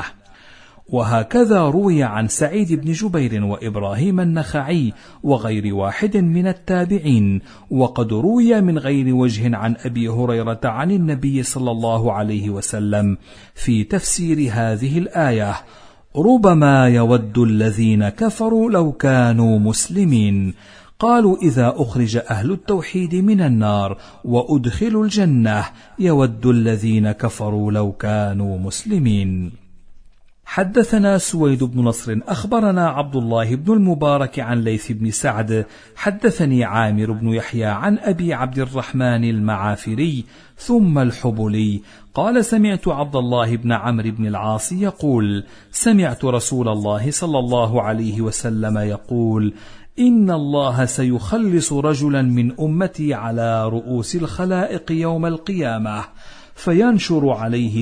Speaker 2: وهكذا روي عن سعيد بن جبير وإبراهيم النخعي وغير واحد من التابعين. وقد روي من غير وجه عن أبي هريرة عن النبي صلى الله عليه وسلم في تفسير هذه الآية: ربما يود الذين كفروا لو كانوا مسلمين. قالوا: إذا أخرج أهل التوحيد من النار وأدخلوا الجنة يود الذين كفروا لو كانوا مسلمين. حدثنا سويد بن نصر أخبرنا عبد الله بن المبارك عن ليث بن سعد حدثني عامر بن يحيى عن أبي عبد الرحمن المعافري ثم الحبلي قال: سمعت عبد الله بن عمرو بن العاص يقول: سمعت رسول الله صلى الله عليه وسلم يقول: إن الله سيخلص رجلا من أمتي على رؤوس الخلائق يوم القيامة، فينشر عليه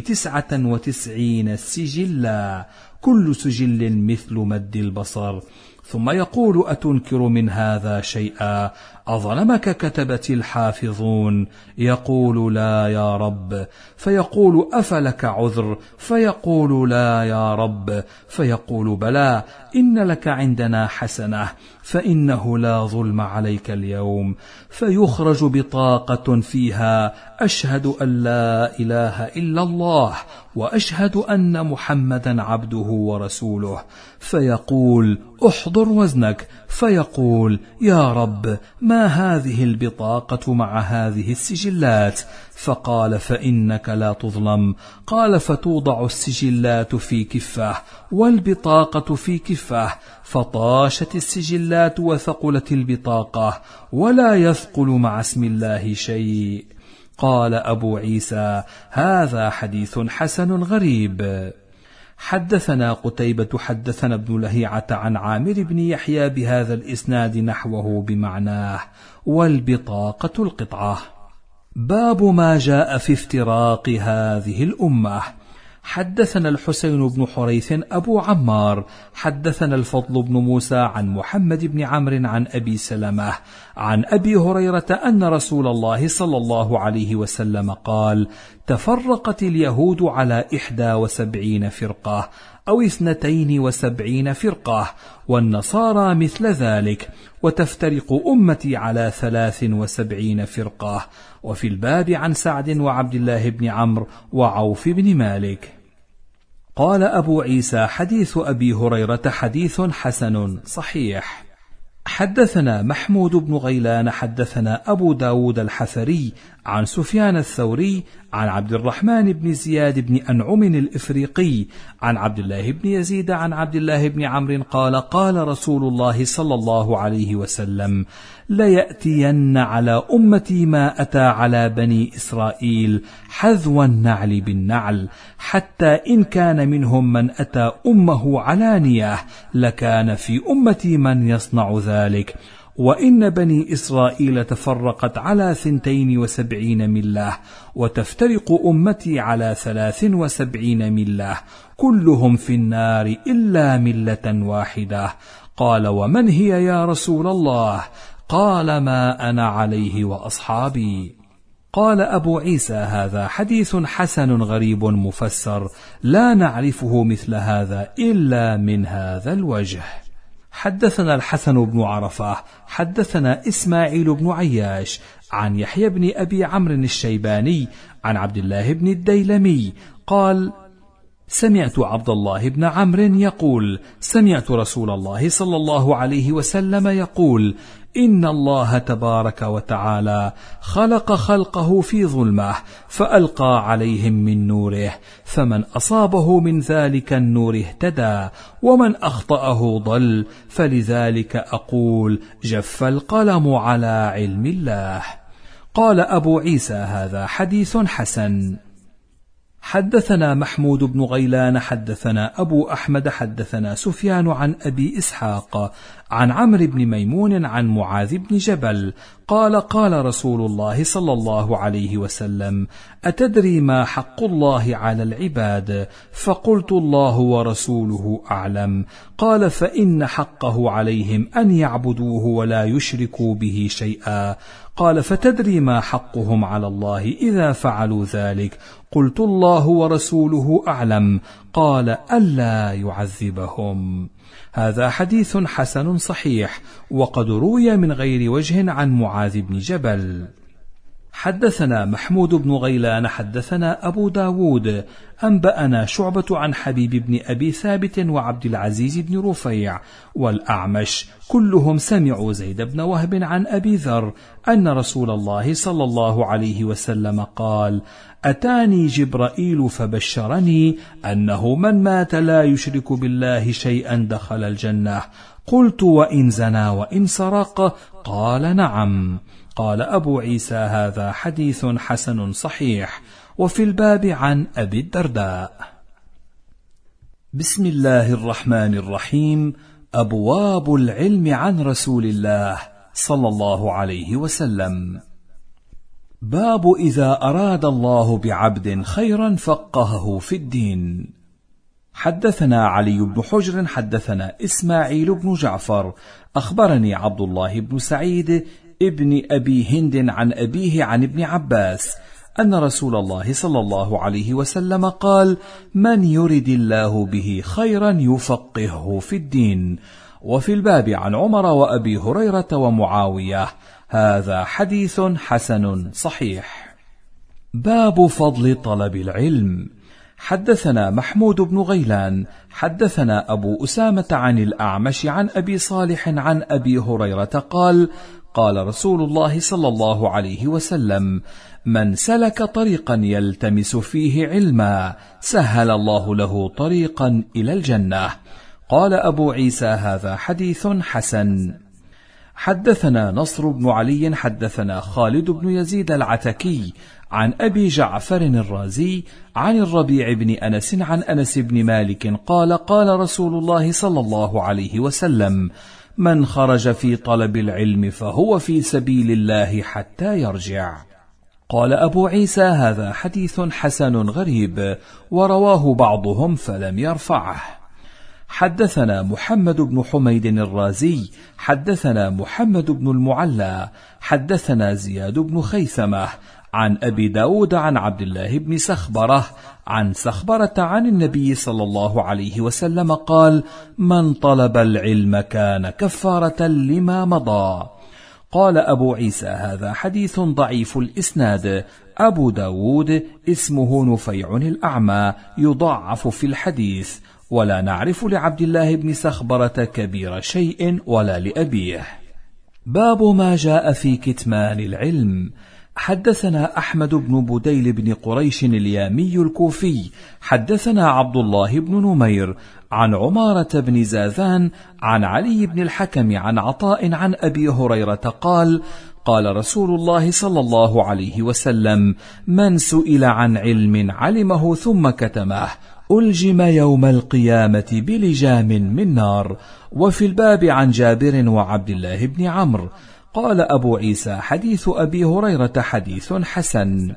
Speaker 2: 99 سجلا، كل سجل مثل مد البصر، ثم يقول: أتنكر من هذا شيئا؟ أظلمك كتبت الحافظون؟ يقول: لا يا رب. فيقول: أفلك عذر؟ فيقول: لا يا رب. فيقول: بلى، إن لك عندنا حسنة، فإنه لا ظلم عليك اليوم. فيخرج بطاقة فيها: أشهد أن لا إله إلا الله وأشهد أن محمدا عبده ورسوله. فيقول: احضر وزنك. فيقول: يا رب، ما هذه البطاقة مع هذه السجلات؟ فقال: فإنك لا تظلم. قال: فتوضع السجلات في كفة والبطاقة في كفة، فطاشت السجلات وثقلت البطاقة، ولا يثقل مع اسم الله شيء. قال أبو عيسى: هذا حديث حسن غريب. حدثنا قتيبة حدثنا ابن لهيعة عن عامر بن يحيى بهذا الإسناد نحوه بمعناه: والبطاقة القطعة. باب ما جاء في افتراق هذه الأمة. حدثنا الحسين بن حريث أبو عمار حدثنا الفضل بن موسى عن محمد بن عمرو عن أبي سلمة عن أبي هريرة أن رسول الله صلى الله عليه وسلم قال: تفرقت اليهود على 71 فرقة أو 72 فرقة، والنصارى مثل ذلك، وتفترق أمتي على 73 فرقة. وفي الباب عن سعد وعبد الله بن عمرو وعوف بن مالك. قال أبو عيسى: حديث أبي هريرة حديث حسن صحيح. حدثنا محمود بن غيلان حدثنا أبو داود الحفري عن سفيان الثوري عن عبد الرحمن بن زياد بن أنعم الإفريقي عن عبد الله بن يزيد عن عبد الله بن عمرو قال: قال رسول الله صلى الله عليه وسلم: ليأتين على أمتي ما أتى على بني إسرائيل حذو النعل بالنعل، حتى إن كان منهم من أتى أمه علانية لكان في أمتي من يصنع ذلك. وإن بني إسرائيل تفرقت على 72 ملة، وتفترق أمتي على 73 ملة، كلهم في النار إلا ملة واحدة. قال: ومن هي يا رسول الله؟ قال: ما أنا عليه وأصحابي. قال أبو عيسى: هذا حديث حسن غريب مفسر، لا نعرفه مثل هذا إلا من هذا الوجه. حدثنا الحسن بن عرفة حدثنا إسماعيل بن عياش عن يحيى بن أبي عمرو الشيباني عن عبد الله بن الديلمي قال: سمعت عبد الله بن عمرو يقول: سمعت رسول الله صلى الله عليه وسلم يقول: إن الله تبارك وتعالى خلق خلقه في ظلمة، فألقى عليهم من نوره، فمن أصابه من ذلك النور اهتدى، ومن أخطأه ضل، فلذلك أقول: جف القلم على علم الله. قال أبو عيسى: هذا حديث حسن. حدثنا محمود بن غيلان حدثنا أبو أحمد حدثنا سفيان عن أبي إسحاق عن عمرو بن ميمون عن معاذ بن جبل قال: قال رسول الله صلى الله عليه وسلم: أتدري ما حق الله على العباد؟ فقلت: الله ورسوله أعلم. قال: فإن حقه عليهم أن يعبدوه ولا يشركوا به شيئا. قال: فتدري ما حقهم على الله إذا فعلوا ذلك؟ قلت: الله ورسوله أعلم. قال: ألا يعذبهم. هذا حديث حسن صحيح، وقد روي من غير وجه عن معاذ بن جبل. حدثنا محمود بن غيلان حدثنا أبو داود أنبأنا شعبة عن حبيب بن أبي ثابت وعبد العزيز بن رفيع والأعمش كلهم سمعوا زيد بن وهب عن أبي ذر أن رسول الله صلى الله عليه وسلم قال: أتاني جبرائيل فبشرني أنه من مات لا يشرك بالله شيئا دخل الجنة. قلت: وإن زنى وإن سرق؟ قال: نعم. قال أبو عيسى: هذا حديث حسن صحيح. وفي الباب عن أبي الدرداء. بسم الله الرحمن الرحيم. أبواب العلم عن رسول الله صلى الله عليه وسلم. باب إذا أراد الله بعبد خيرا فقهه في الدين. حدثنا علي بن حجر حدثنا إسماعيل بن جعفر أخبرني عبد الله بن سعيد ابن أبي هند عن أبيه عن ابن عباس أن رسول الله صلى الله عليه وسلم قال: من يرد الله به خيرا يفقهه في الدين. وفي الباب عن عمر وأبي هريرة ومعاوية. هذا حديث حسن صحيح. باب فضل طلب العلم. حدثنا محمود بن غيلان حدثنا أبو أسامة عن الأعمش عن أبي صالح عن أبي هريرة قال: قال رسول الله صلى الله عليه وسلم: من سلك طريقا يلتمس فيه علما سهل الله له طريقا إلى الجنة. قال أبو عيسى: هذا حديث حسن. حدثنا نصر بن علي حدثنا خالد بن يزيد العتكي عن أبي جعفر الرازي عن الربيع بن أنس عن أنس بن مالك قال: قال رسول الله صلى الله عليه وسلم: من خرج في طلب العلم فهو في سبيل الله حتى يرجع. قال أبو عيسى: هذا حديث حسن غريب، ورواه بعضهم فلم يرفعه. حدثنا محمد بن حميد الرازي حدثنا محمد بن المعلى حدثنا زياد بن خيثمة عن أبي داود عن عبد الله بن سخبرة عن سخبرة عن النبي صلى الله عليه وسلم قال: من طلب العلم كان كفارة لما مضى. قال أبو عيسى: هذا حديث ضعيف الإسناد. أبو داود اسمه نفيع الأعمى يضعف في الحديث، ولا نعرف لعبد الله بن سخبرة كبير شيء ولا لأبيه. باب ما جاء في كتمان العلم. حدثنا أحمد بن بديل بن قريش اليامي الكوفي حدثنا عبد الله بن نمير عن عمارة بن زاذان عن علي بن الحكم عن عطاء عن أبي هريرة قال: قال رسول الله صلى الله عليه وسلم: من سئل عن علم علمه ثم كتمه ألجم يوم القيامة بلجام من نار. وفي الباب عن جابر وعبد الله بن عمرو. قال أبو عيسى: حديث أبي هريرة حديث حسن.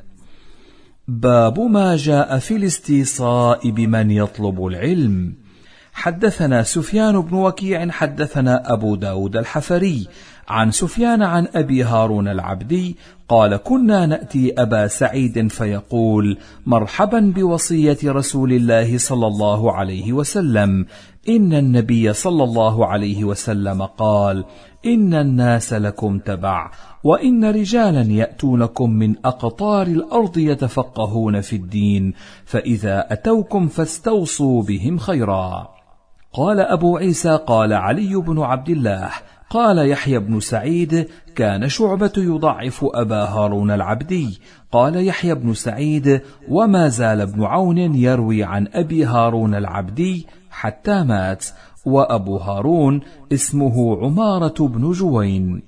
Speaker 2: باب ما جاء في الاستيصاء بمن يطلب العلم. حدثنا سفيان بن وكيع حدثنا أبو داود الحفري عن سفيان عن أبي هارون العبدي قال: كنا نأتي أبا سعيد فيقول: مرحبا بوصية رسول الله صلى الله عليه وسلم، إن النبي صلى الله عليه وسلم قال: إن الناس لكم تبع، وإن رجالا يأتونكم من أقطار الأرض يتفقهون في الدين، فإذا أتوكم فاستوصوا بهم خيرا. قال أبو عيسى: قال علي بن عبد الله قال يحيى بن سعيد: كان شعبة يضعف أبا هارون العبدي. قال يحيى بن سعيد: وما زال ابن عون يروي عن أبي هارون العبدي حتى مات. وأبو هارون اسمه عمارة بن جوين.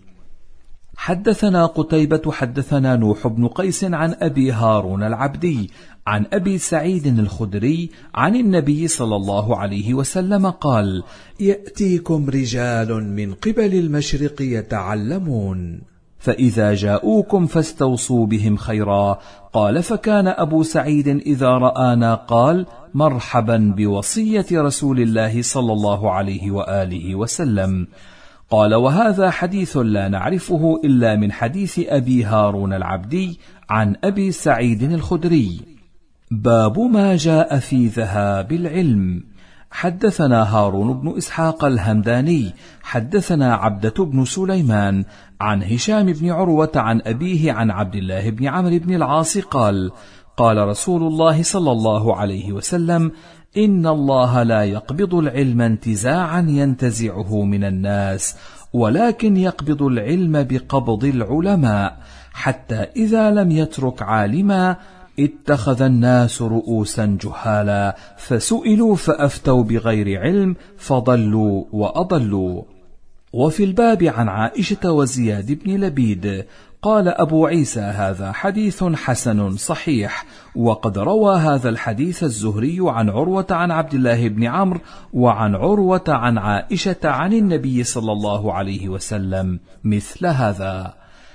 Speaker 2: حدثنا قتيبة حدثنا نوح بن قيس عن أبي هارون العبدي عن أبي سعيد الخدري عن النبي صلى الله عليه وسلم قال:
Speaker 3: يأتيكم رجال من قبل المشرق يتعلمون،
Speaker 2: فإذا جاءوكم فاستوصوا بهم خيرا. قال: فكان أبو سعيد إذا رآنا قال: مرحبا بوصية رسول الله صلى الله عليه وآله وسلم. قال: وهذا حديث لا نعرفه إلا من حديث أبي هارون العبدي عن أبي سعيد الخدري. باب ما جاء في ذهاب العلم. حدثنا هارون بن إسحاق الهمداني حدثنا عبدة بن سليمان عن هشام بن عروة عن أبيه عن عبد الله بن عمرو بن العاص قال: قال رسول الله صلى الله عليه وسلم: إن الله لا يقبض العلم انتزاعا ينتزعه من الناس، ولكن يقبض العلم بقبض العلماء، حتى إذا لم يترك عالما اتخذ الناس رؤوسا جهالا، فسئلوا فأفتوا بغير علم فضلوا وأضلوا. وفي الباب عن عائشة وزياد بن لبيد. قال أبو عيسى: هذا حديث حسن صحيح. وقد روى هذا الحديث الزهري عن عروة عن عبد الله بن عمرو وعن عروة عن عائشة عن النبي صلى الله عليه وسلم مثل هذا.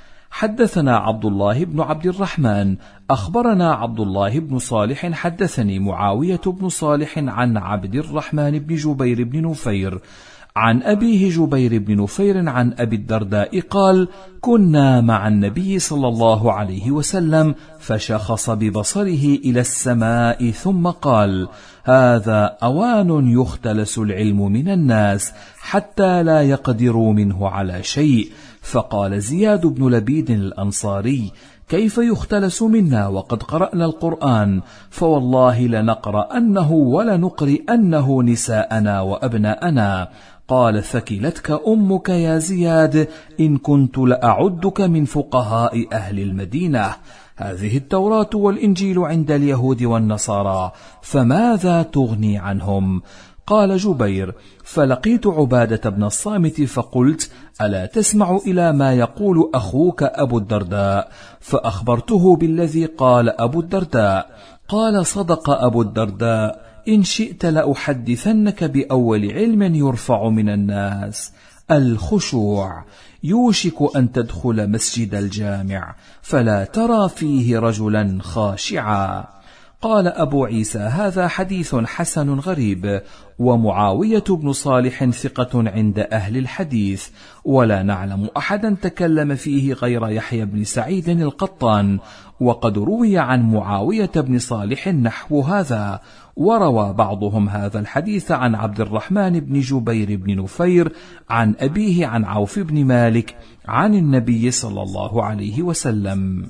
Speaker 2: حدثنا عبد الله بن عبد الرحمن أخبرنا عبد الله بن صالح حدثني معاوية بن صالح عن عبد الرحمن بن جبير بن نفير عن أبيه جبير بن نفير عن أبي الدرداء قال: كنا مع النبي صلى الله عليه وسلم فشخص ببصره إلى السماء ثم قال: هذا أوان يختلس العلم من الناس حتى لا يقدروا منه على شيء. فقال زياد بن لبيد الأنصاري: كيف يختلس منا وقد قرأنا القرآن؟ فوالله لنقرأنه ولنقرئنه نساءنا وأبناءنا. قال: ثكلتك أمك يا زياد، إن كنت لأعدك من فقهاء أهل المدينة. هذه التوراة والإنجيل عند اليهود والنصارى، فماذا تغني عنهم؟ قال جبير: فلقيت عبادة بن الصامت فقلت: ألا تسمع إلى ما يقول أخوك أبو الدرداء؟ فأخبرته بالذي قال أبو الدرداء. قال: صدق أبو الدرداء، إن شئت لأحدثنك بأول علم يرفع من الناس: الخشوع. يوشك أن تدخل مسجد الجامع فلا ترى فيه رجلا خاشعا. قال أبو عيسى: هذا حديث حسن غريب. ومعاوية بن صالح ثقة عند أهل الحديث، ولا نعلم أحدا تكلم فيه غير يحيى بن سعيد القطان. وقد روي عن معاوية بن صالح نحو هذا، وروى بعضهم هذا الحديث عن عبد الرحمن بن جبير بن نفير عن أبيه عن عوف بن مالك عن النبي صلى الله عليه وسلم.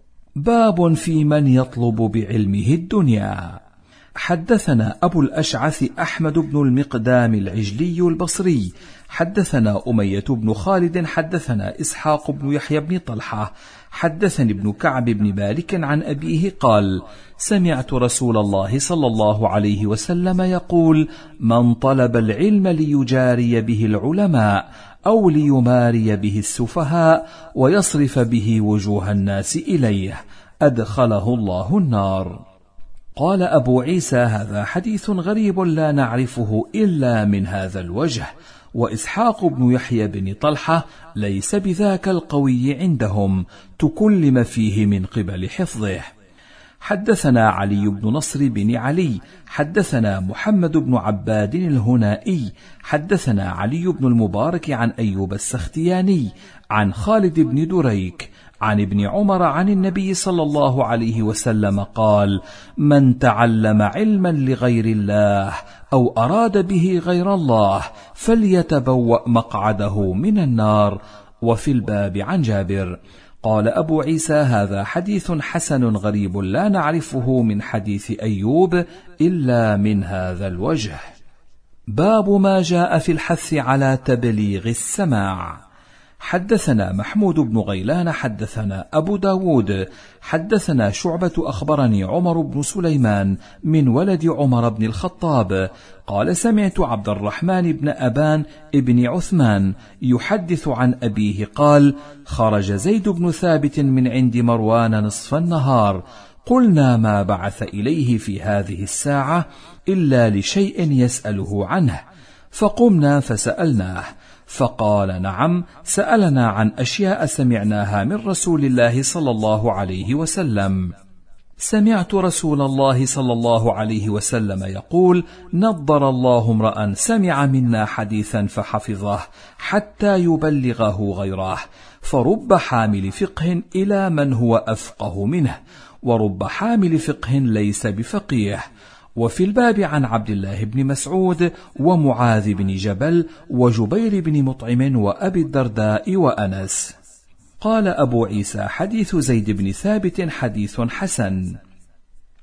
Speaker 2: باب في من يطلب بعلمه الدنيا. حدثنا أبو الأشعث أحمد بن المقدام العجلي البصري حدثنا أمية بن خالد حدثنا إسحاق بن يحيى بن طلحة حدثني ابن كعب بن مالك عن أبيه قال: سمعت رسول الله صلى الله عليه وسلم يقول: من طلب العلم ليجاري به العلماء أو ليماري به السفهاء ويصرف به وجوه الناس إليه أدخله الله النار. قال أبو عيسى: هذا حديث غريب لا نعرفه إلا من هذا الوجه. وإسحاق بن يحيى بن طلحة ليس بذاك القوي عندهم، تكلم فيه من قبل حفظه. حدثنا علي بن نصر بن علي حدثنا محمد بن عباد الهنائي حدثنا علي بن المبارك عن أيوب السختياني عن خالد بن دريك عن ابن عمر عن النبي صلى الله عليه وسلم قال: من تعلم علما لغير الله أو أراد به غير الله فليتبوأ مقعده من النار. وفي الباب عن جابر. قال أبو عيسى: هذا حديث حسن غريب لا نعرفه من حديث أيوب إلا من هذا الوجه. باب ما جاء في الحث على تبليغ السماع. حدثنا محمود بن غيلان حدثنا أبو داود حدثنا شعبة أخبرني عمر بن سليمان من ولد عمر بن الخطاب قال: سمعت عبد الرحمن بن أبان ابن عثمان يحدث عن أبيه قال: خرج زيد بن ثابت من عند مروان نصف النهار، قلنا: ما بعث إليه في هذه الساعة إلا لشيء يسأله عنه، فقمنا فسألناه، فقال: نعم، سألنا عن أشياء سمعناها من رسول الله صلى الله عليه وسلم. سمعت رسول الله صلى الله عليه وسلم يقول: نضر الله امرأ سمع منا حديثا فحفظه حتى يبلغه غيره، فرب حامل فقه إلى من هو أفقه منه، ورب حامل فقه ليس بفقيه. وفي الباب عن عبد الله بن مسعود ومعاذ بن جبل وجبير بن مطعم وأبي الدرداء وأنس. قال أبو عيسى: حديث زيد بن ثابت حديث حسن.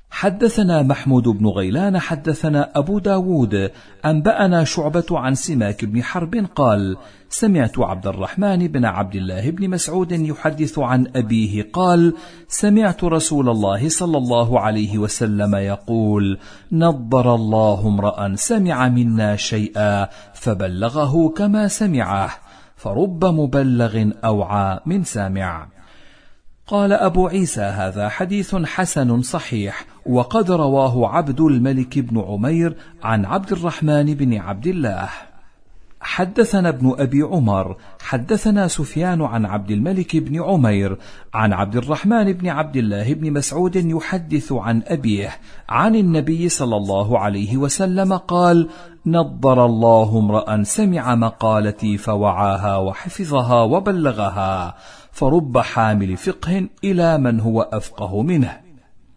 Speaker 2: حدثنا محمود بن غيلان حدثنا أبو داود أنبأنا شعبة عن سماك بن حرب قال: سمعت عبد الرحمن بن عبد الله بن مسعود يحدث عن أبيه قال: سمعت رسول الله صلى الله عليه وسلم يقول: نضر الله امرأ سمع منا شيئا فبلغه كما سمعه، فرب مبلغ أوعى من سامع. قال أبو عيسى: هذا حديث حسن صحيح، وقد رواه عبد الملك بن عمير عن عبد الرحمن بن عبد الله. حدثنا ابن أبي عمر حدثنا سفيان عن عبد الملك بن عمير عن عبد الرحمن بن عبد الله بن مسعود يحدث عن أبيه عن النبي صلى الله عليه وسلم قال: نضر الله امرأ سمع مقالتي فوعاها وحفظها وبلغها، فرب حامل فقه إلى من هو أفقه منه.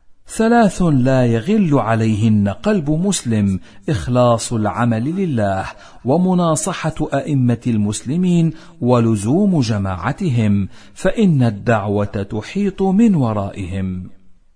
Speaker 2: 3 لا يغل عليهن قلب مسلم: إخلاص العمل لله، ومناصحة أئمة المسلمين، ولزوم جماعتهم، فإن الدعوة تحيط من ورائهم.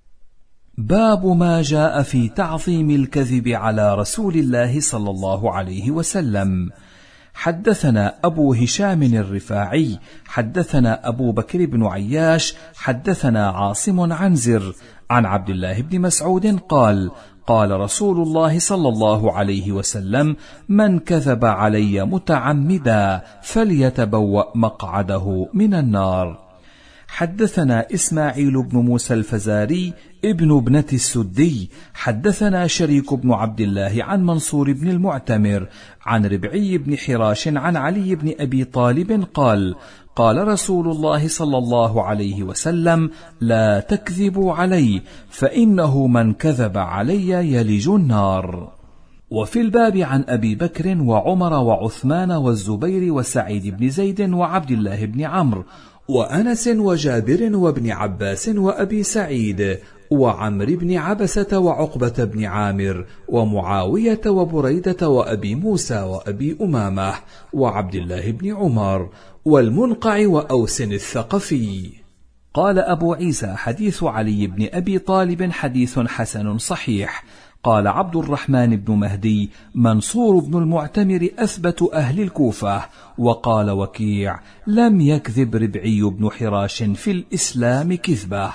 Speaker 2: باب ما جاء في تعظيم الكذب على رسول الله صلى الله عليه وسلم. حدثنا أبو هشام الرفاعي حدثنا أبو بكر بن عياش حدثنا عاصم عن زر عن عبد الله بن مسعود قال: قال رسول الله صلى الله عليه وسلم: من كذب علي متعمدا فليتبوأ مقعده من النار. حدثنا إسماعيل بن موسى الفزاري ابن ابنة السدي حدثنا شريك بن عبد الله عن منصور بن المعتمر عن ربعي بن حراش عن علي بن أبي طالب قال: قال رسول الله صلى الله عليه وسلم: لا تكذبوا علي، فإنه من كذب علي يلج النار. وفي الباب عن أبي بكر وعمر وعثمان والزبير وسعيد بن زيد وعبد الله بن عمرو
Speaker 3: وأنس وجابر وابن عباس وأبي سعيد وعمر بن عبسة وعقبة بن عامر ومعاوية وبريدة وأبي موسى وأبي أمامة وعبد الله بن عمر والمنقع وأوس الثقفي.
Speaker 2: قال أبو عيسى: حديث علي بن أبي طالب حديث حسن صحيح. قال عبد الرحمن بن مهدي: منصور بن المعتمر أثبت أهل الكوفة. وقال وكيع: لم يكذب ربعي بن حراش في الإسلام كذبة.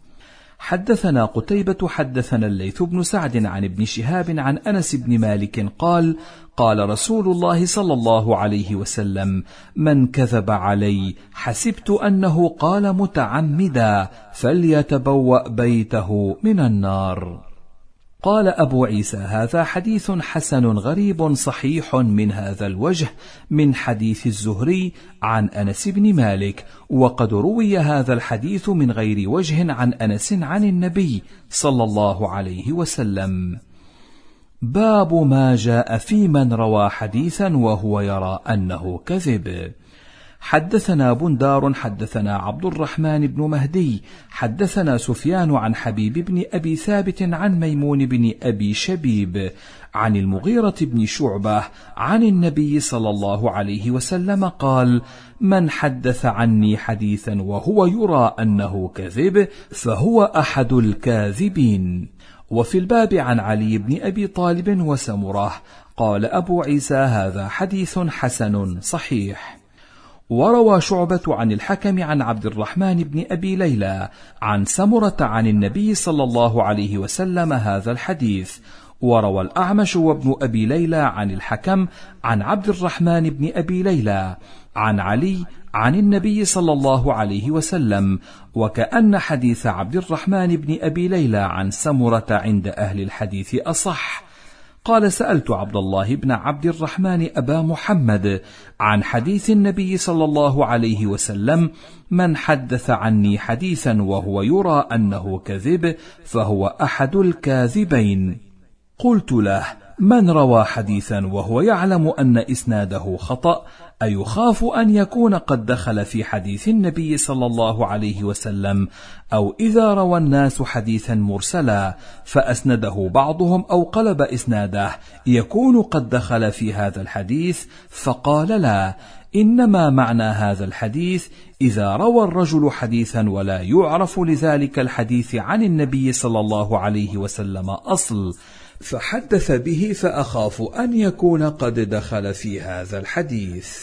Speaker 2: حدثنا قتيبة حدثنا الليث بن سعد عن ابن شهاب عن أنس بن مالك قال: قال رسول الله صلى الله عليه وسلم: من كذب علي حسبت أنه قال متعمدا فليتبوأ بيته من النار. قال أبو عيسى: هذا حديث حسن غريب صحيح من هذا الوجه من حديث الزهري عن أنس بن مالك، وقد روي هذا الحديث من غير وجه عن أنس عن النبي صلى الله عليه وسلم. باب ما جاء في من روى حديثا وهو يرى أنه كذب. حدثنا بندار حدثنا عبد الرحمن بن مهدي حدثنا سفيان عن حبيب بن أبي ثابت عن ميمون بن أبي شبيب عن المغيرة بن شعبة عن النبي صلى الله عليه وسلم قال: من حدث عني حديثا وهو يرى أنه كذب فهو أحد الكاذبين. وفي الباب عن علي بن أبي طالب وسمرة. قال أبو عيسى: هذا حديث حسن صحيح. وروى شعبة عن الحكم عن عبد الرحمن بن أبي ليلى عن سمرة عن النبي صلى الله عليه وسلم هذا الحديث. وروى الأعمش وابن أبي ليلى عن الحكم عن عبد الرحمن بن أبي ليلى عن علي عن النبي صلى الله عليه وسلم، وكأن حديث عبد الرحمن بن أبي ليلى عن سمرة عند أهل الحديث أصح. قال: سألت عبد الله بن عبد الرحمن أبا محمد عن حديث النبي صلى الله عليه وسلم: من حدث عني حديثا وهو يرى أنه كذب فهو أحد الكاذبين. قلت له: من روى حديثا وهو يعلم أن إسناده خطأ أيخاف أن يكون قد دخل في حديث النبي صلى الله عليه وسلم، أو إذا روى الناس حديثا مرسلا فأسنده بعضهم أو قلب إسناده يكون قد دخل في هذا الحديث؟ فقال: لا، إنما معنى هذا الحديث إذا روى الرجل حديثا ولا يعرف لذلك الحديث عن النبي صلى الله عليه وسلم أصل،
Speaker 3: فحدث به فأخاف أن يكون قد دخل في هذا الحديث.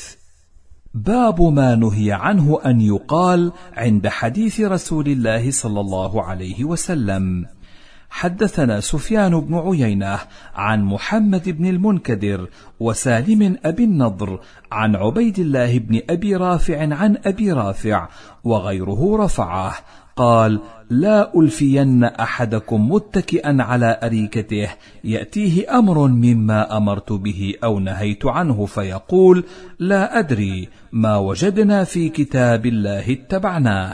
Speaker 2: باب ما نهي عنه أن يقال عند حديث رسول الله صلى الله عليه وسلم. حدثنا سفيان بن عيينة عن محمد بن المنكدر وسالم أبي النضر عن عبيد الله بن أبي رافع عن أبي رافع وغيره رفعه قال: لا ألفين أحدكم متكئا على أريكته يأتيه أمر مما أمرت به أو نهيت عنه فيقول: لا أدري، ما وجدنا في كتاب الله اتبعناه.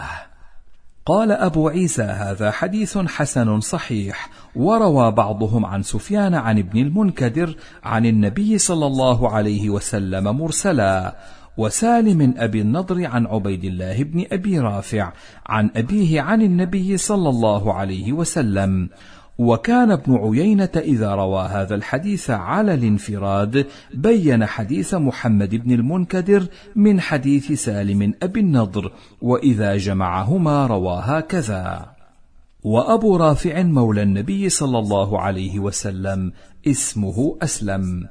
Speaker 2: قال أبو عيسى: هذا حديث حسن صحيح. وروى بعضهم عن سفيان عن ابن المنكدر عن النبي صلى الله عليه وسلم مرسلا، وسالم أبي النضر عن عبيد الله بن أبي رافع عن أبيه عن النبي صلى الله عليه وسلم. وكان ابن عيينة إذا روى هذا الحديث على الانفراد بين حديث محمد بن المنكدر من حديث سالم أبي النضر، وإذا جمعهما روى هكذا. وأبو رافع مولى النبي صلى الله عليه وسلم اسمه أسلم.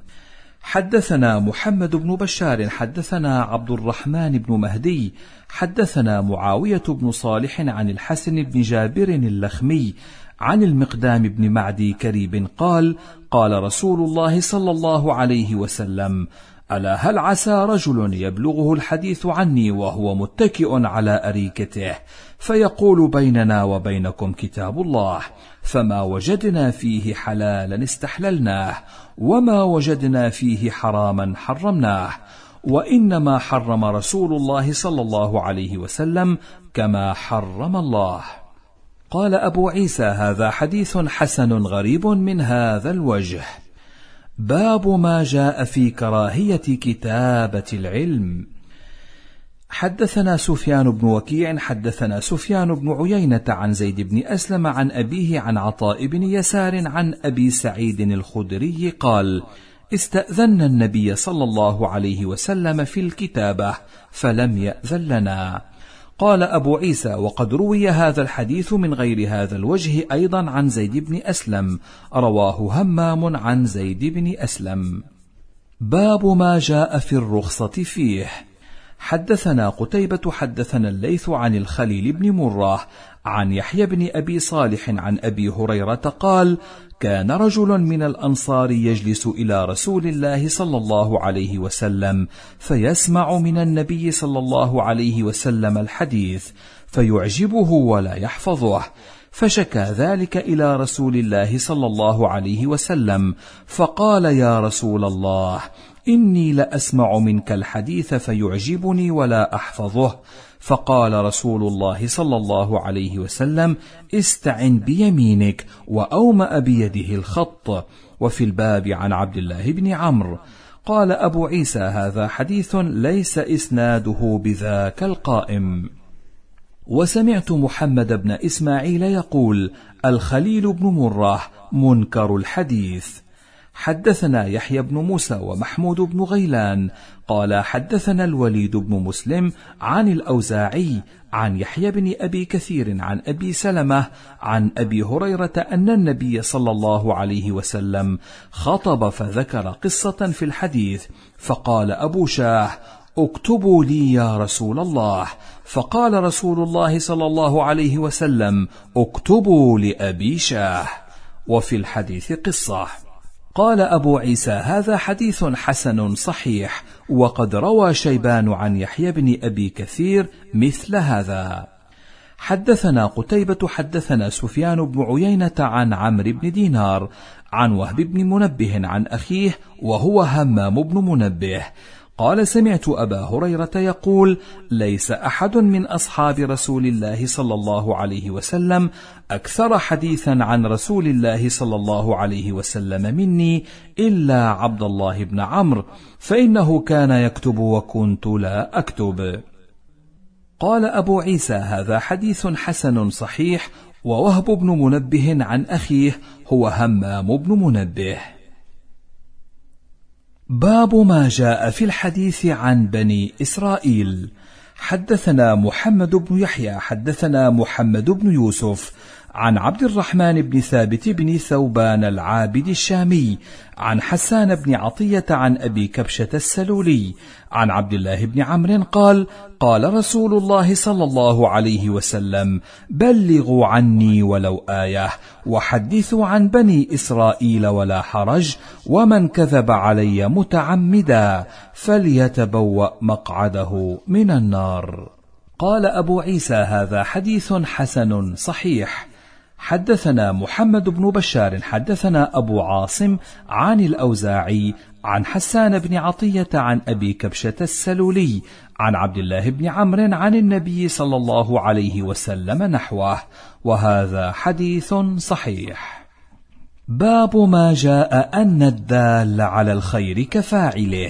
Speaker 2: حدثنا محمد بن بشار حدثنا عبد الرحمن بن مهدي حدثنا معاوية بن صالح عن الحسن بن جابر اللخمي عن المقدام بن معدي كريب قال: قال رسول الله صلى الله عليه وسلم: ألا هل عسى رجل يبلغه الحديث عني وهو متكئ على أريكته فيقول: بيننا وبينكم كتاب الله، فما وجدنا فيه حلالا استحللناه وما وجدنا فيه حراما حرمناه، وإنما حرم رسول الله صلى الله عليه وسلم كما حرم الله. قال أبو عيسى: هذا حديث حسن غريب من هذا الوجه. باب ما جاء في كراهية كتابة العلم. حدثنا سفيان بن وكيع حدثنا سفيان بن عيينة عن زيد بن أسلم عن أبيه عن عطاء بن يسار عن أبي سعيد الخدري قال: استأذنا النبي صلى الله عليه وسلم في الكتابة فلم يأذن لنا. قال أبو عيسى: وقد روي هذا الحديث من غير هذا الوجه أيضا عن زيد بن أسلم، رواه همام عن زيد بن أسلم. باب ما جاء في الرخصة فيه. حدثنا قتيبة حدثنا الليث عن الخليل بن مرة عن يحيى بن أبي صالح عن أبي هريرة قال: كان رجل من الأنصار يجلس إلى رسول الله صلى الله عليه وسلم فيسمع من النبي صلى الله عليه وسلم الحديث فيعجبه ولا يحفظه، فشكى ذلك إلى رسول الله صلى الله عليه وسلم فقال: يا رسول الله، إني لأسمع منك الحديث فيعجبني ولا أحفظه. فقال رسول الله صلى الله عليه وسلم: استعن بيمينك، وأومأ بيده الخط. وفي الباب عن عبد الله بن عمرو. قال أبو عيسى: هذا حديث ليس إسناده بذاك القائم. وسمعت محمد بن إسماعيل يقول: الخليل بن مرة منكر الحديث. حدثنا يحيى بن موسى ومحمود بن غيلان قال: حدثنا الوليد بن مسلم عن الأوزاعي عن يحيى بن أبي كثير عن أبي سلمة عن أبي هريرة أن النبي صلى الله عليه وسلم خطب فذكر قصة في الحديث، فقال أبو شاه: اكتبوا لي يا رسول الله. فقال رسول الله صلى الله عليه وسلم: اكتبوا لأبي شاه. وفي الحديث قصة. قال أبو عيسى: هذا حديث حسن صحيح، وقد روى شيبان عن يحيى بن أبي كثير مثل هذا. حدثنا قتيبة حدثنا سفيان بن عيينة عن عمرو بن دينار عن وهب بن منبه عن أخيه وهو همام بن منبه قال: سمعت أبا هريرة يقول: ليس أحد من أصحاب رسول الله صلى الله عليه وسلم أكثر حديثا عن رسول الله صلى الله عليه وسلم مني إلا عبد الله بن عمرو، فإنه كان يكتب وكنت لا أكتب. قال أبو عيسى: هذا حديث حسن صحيح. ووهب بن منبه عن أخيه هو همام بن منبه. باب ما جاء في الحديث عن بني إسرائيل. حدثنا محمد بن يحيى حدثنا محمد بن يوسف عن عبد الرحمن بن ثابت بن ثوبان العابد الشامي عن حسان بن عطية عن أبي كبشة السلولي عن عبد الله بن عمرو قال: قال رسول الله صلى الله عليه وسلم: بلغوا عني ولو آية، وحدثوا عن بني إسرائيل ولا حرج، ومن كذب علي متعمدا فليتبوأ مقعده من النار. قال أبو عيسى: هذا حديث حسن صحيح. حدثنا محمد بن بشار حدثنا أبو عاصم عن الأوزاعي عن حسان بن عطية عن أبي كبشة السلولي عن عبد الله بن عمرو عن النبي صلى الله عليه وسلم نحوه، وهذا حديث صحيح. باب ما جاء أن الدال على الخير كفاعله.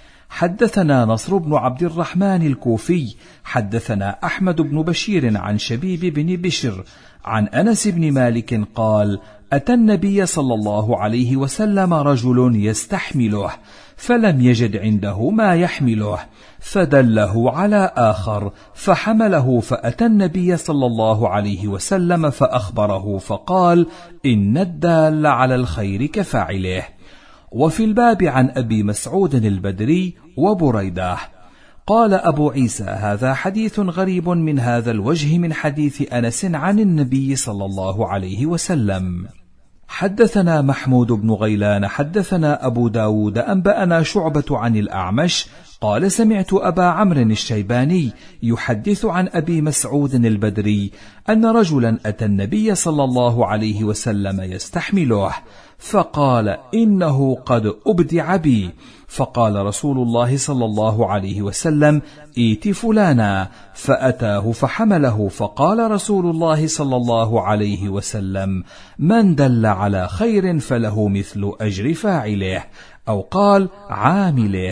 Speaker 2: حدثنا نصر بن عبد الرحمن الكوفي حدثنا أحمد بن بشير عن شبيب بن بشر عن أنس بن مالك قال: أتى النبي صلى الله عليه وسلم رجل يستحمله فلم يجد عنده ما يحمله، فدله على آخر فحمله، فأتى النبي صلى الله عليه وسلم فأخبره فقال: إن الدال على الخير كفاعله. وفي الباب عن أبي مسعود البدري وبريدة. قال أبو عيسى: هذا حديث غريب من هذا الوجه من حديث أنس عن النبي صلى الله عليه وسلم. حدثنا محمود بن غيلان حدثنا أبو داود أنبأنا شعبة عن الأعمش قال: سمعت أبا عمرو الشيباني يحدث عن أبي مسعود البدري أن رجلا أتى النبي صلى الله عليه وسلم يستحمله، فقال: إنه قد أبدع بي. فقال رسول الله صلى الله عليه وسلم: إيت فلانا، فأتاه فحمله، فقال رسول الله صلى الله عليه وسلم: من دل على خير فله مثل أجر فاعله، أو قال عامله.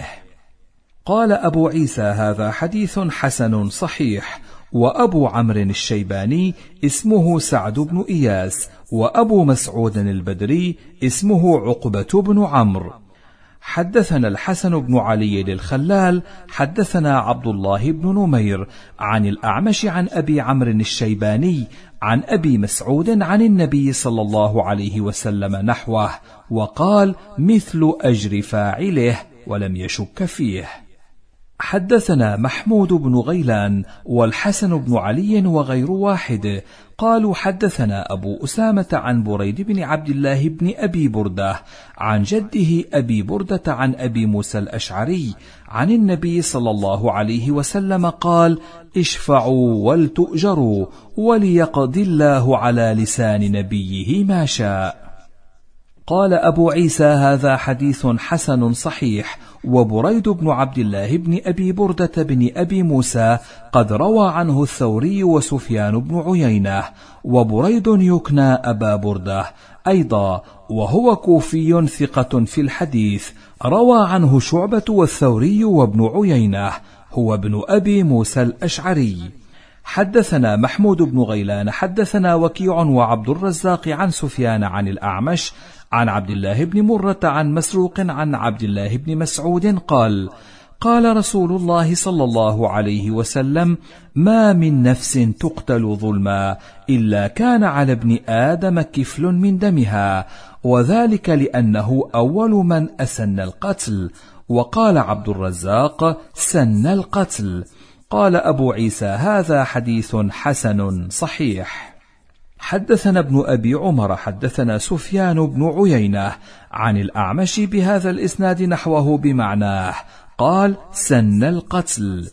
Speaker 2: قال أبو عيسى: هذا حديث حسن صحيح. وأبو عمرو الشيباني اسمه سعد بن إياس، وأبو مسعود البدري اسمه عقبة بن عمرو. حدثنا الحسن بن علي الخلال حدثنا عبد الله بن نمير عن الأعمش عن أبي عمرو الشيباني عن أبي مسعود عن النبي صلى الله عليه وسلم نحوه، وقال: مثل أجر فاعله، ولم يشك فيه. حدثنا محمود بن غيلان والحسن بن علي وغير واحد قالوا: حدثنا أبو أسامة عن بريد بن عبد الله بن أبي بردة عن جده أبي بردة عن أبي موسى الأشعري عن النبي صلى الله عليه وسلم قال: اشفعوا ولتؤجروا، وليقضي الله على لسان نبيه ما شاء. قال أبو عيسى: هذا حديث حسن صحيح. وبريد بن عبد الله بن أبي بردة بن أبي موسى قد روى عنه الثوري وسفيان بن عيينة، وبريد يكنى أبا بردة أيضا، وهو كوفي ثقة في الحديث، روى عنه شعبة والثوري وابن عيينة، هو ابن أبي موسى الأشعري. حدثنا محمود بن غيلان حدثنا وكيع وعبد الرزاق عن سفيان عن الأعمش عن عبد الله بن مرة عن مسروق عن عبد الله بن مسعود قال: قال رسول الله صلى الله عليه وسلم: ما من نفس تقتل ظلما إلا كان على ابن آدم كفل من دمها، وذلك لأنه أول من أسن القتل. وقال عبد الرزاق: سن القتل. قال أبو عيسى: هذا حديث حسن صحيح. حدثنا ابن أبي عمر حدثنا سفيان بن عيينة عن الأعمش بهذا الإسناد نحوه بمعناه، قال: سن القتل.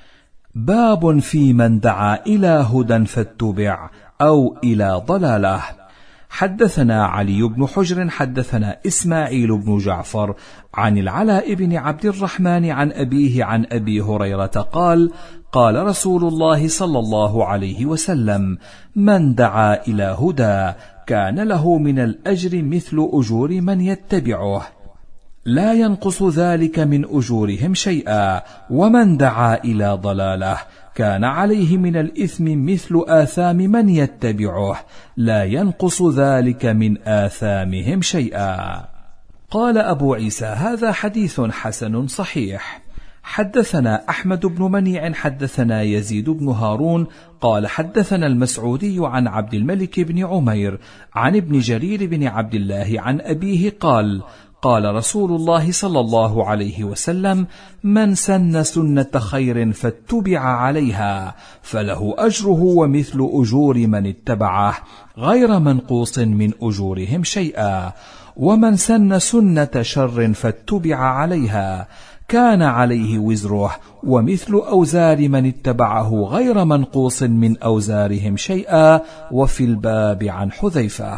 Speaker 2: باب في من دعا إلى هدى فاتبع أو إلى ضلالة. حدثنا علي بن حجر حدثنا إسماعيل بن جعفر عن العلاء بن عبد الرحمن عن أبيه عن أبي هريرة قال: قال رسول الله صلى الله عليه وسلم: من دعا إلى هدى كان له من الأجر مثل أجور من يتبعه، لا ينقص ذلك من أجورهم شيئا، ومن دعا إلى ضلالة كان عليه من الإثم مثل آثام من يتبعه، لا ينقص ذلك من آثامهم شيئا. قال أبو عيسى: هذا حديث حسن صحيح. حدثنا أحمد بن منيع حدثنا يزيد بن هارون قال حدثنا المسعودي عن عبد الملك بن عمير عن ابن جرير بن عبد الله عن أبيه قال: قال رسول الله صلى الله عليه وسلم: من سن سنة خير فاتبع عليها فله أجره ومثل أجور من اتبعه غير منقوص من أجورهم شيئا، ومن سن سنة شر فاتبع عليها كان عليه وزره ومثل أوزار من اتبعه غير منقوص من أوزارهم شيئا. وفي الباب عن حذيفة.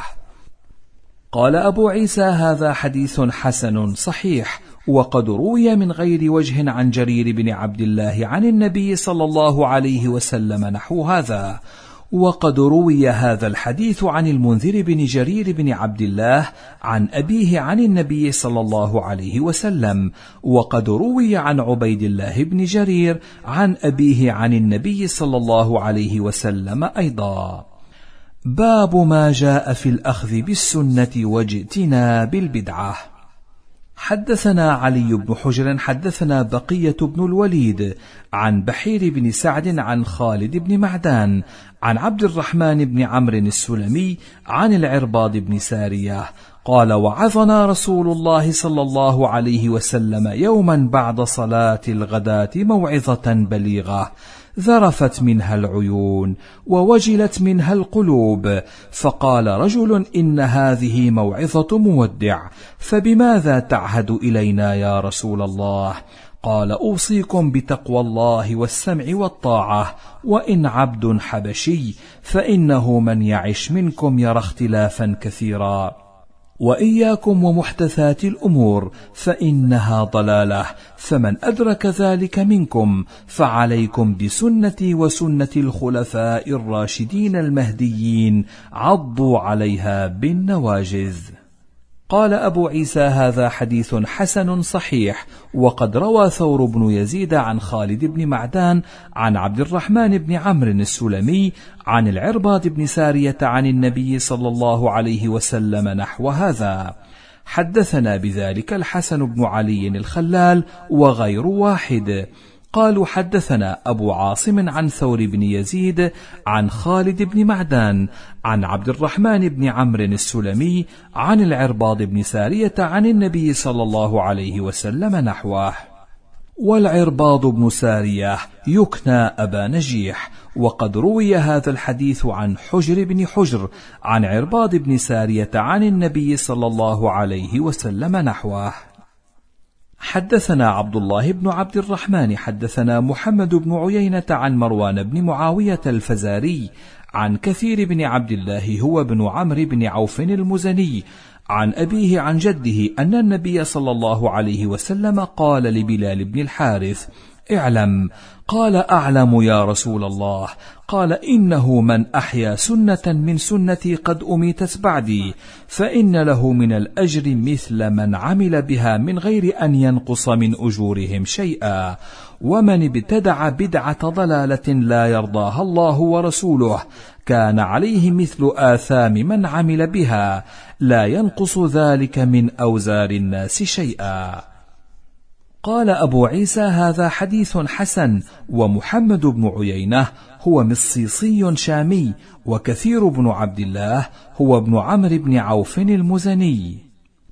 Speaker 2: قال أبو عيسى: هذا حديث حسن صحيح، وقد روي من غير وجه عن جرير بن عبد الله عن النبي صلى الله عليه وسلم نحو هذا. وقد روي هذا الحديث عن المنذر بن جرير بن عبد الله عن أبيه عن النبي صلى الله عليه وسلم، وقد روي عن عبيد الله بن جرير عن أبيه عن النبي صلى الله عليه وسلم أيضا. باب ما جاء في الأخذ بالسنة واجتناب البدعة. حدثنا علي بن حجر حدثنا بقية بن الوليد عن بحير بن سعد عن خالد بن معدان عن عبد الرحمن بن عمرو السلمي عن العرباض بن سارية قال: وعظنا رسول الله صلى الله عليه وسلم يوما بعد صلاة الغداة موعظة بليغة ذرفت منها العيون ووجلت منها القلوب، فقال رجل: إن هذه موعظة مودع، فبماذا تعهد إلينا يا رسول الله؟ قال: أوصيكم بتقوى الله والسمع والطاعة، وإن عبد حبشي فإنه من يعش منكم يرى اختلافا كثيرا، وإياكم ومحدثات الأمور فإنها ضلالة، فمن أدرك ذلك منكم فعليكم بسنتي وسنة الخلفاء الراشدين المهديين عضوا عليها بالنواجذ. قال أبو عيسى: هذا حديث حسن صحيح. وقد روى ثور بن يزيد عن خالد بن معدان عن عبد الرحمن بن عمرو السلمي عن العرباض بن سارية عن النبي صلى الله عليه وسلم نحو هذا. حدثنا بذلك الحسن بن علي الخلال وغير واحد. قالوا: حدثنا أبو عاصم عن ثور بن يزيد عن خالد بن معدان عن عبد الرحمن بن عمرو السلمي عن العرباض بن سارية عن النبي صلى الله عليه وسلم نحوه. والعرباض بن سارية يكنى أبا نجيح. وقد روي هذا الحديث عن حجر بن حجر عن عرباض بن سارية عن النبي صلى الله عليه وسلم نحوه. حدثنا عبد الله بن عبد الرحمن حدثنا محمد بن عيينة عن مروان بن معاوية الفزاري عن كثير بن عبد الله هو بن عمرو بن عوف المزني عن أبيه عن جده أن النبي صلى الله عليه وسلم قال لبلال بن الحارث: اعلم. قال: أعلم يا رسول الله. قال: إنه من أحيا سنة من سنتي قد أميتت بعدي فإن له من الأجر مثل من عمل بها من غير أن ينقص من أجورهم شيئا، ومن ابتدع بدعة ضلالة لا يرضاها الله ورسوله كان عليه مثل آثام من عمل بها لا ينقص ذلك من أوزار الناس شيئا. قال أبو عيسى: هذا حديث حسن. ومحمد بن عيينة هو مصيصي شامي، وكثير بن عبد الله هو ابن عمرو بن عوف المزني.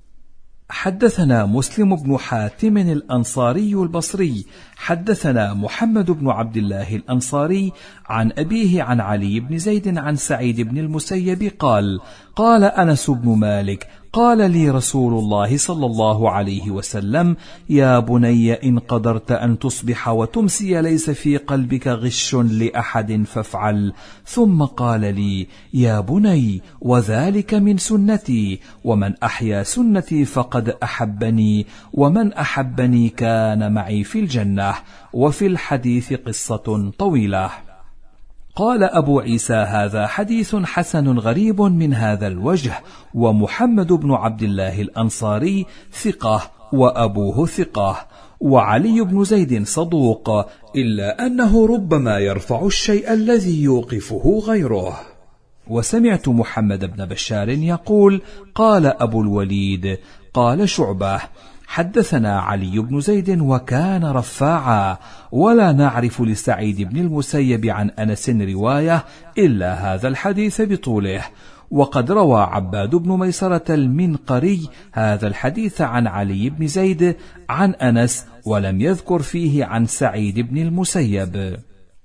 Speaker 2: حدثنا مسلم بن حاتم الأنصاري البصري حدثنا محمد بن عبد الله الأنصاري عن أبيه عن علي بن زيد عن سعيد بن المسيب قال: قال أنس بن مالك: قال لي رسول الله صلى الله عليه وسلم: يا بني إن قدرت أن تصبح وتمسي ليس في قلبك غش لأحد فافعل. ثم قال لي: يا بني وذلك من سنتي، ومن أحيا سنتي فقد أحبني، ومن أحبني كان معي في الجنة. وفي الحديث قصة طويلة. قال أبو عيسى: هذا حديث حسن غريب من هذا الوجه. ومحمد بن عبد الله الأنصاري ثقة، وأبوه ثقة، وعلي بن زيد صدوق، إلا أنه ربما يرفع الشيء الذي يوقفه غيره. وسمعت محمد بن بشار يقول: قال أبو الوليد: قال شعبة: حدثنا علي بن زيد وكان رفاعا، ولا نعرف لسعيد بن المسيب عن أنس رواية إلا هذا الحديث بطوله. وقد روى عباد بن ميسرة المنقري هذا الحديث عن علي بن زيد عن أنس، ولم يذكر فيه عن سعيد بن المسيب.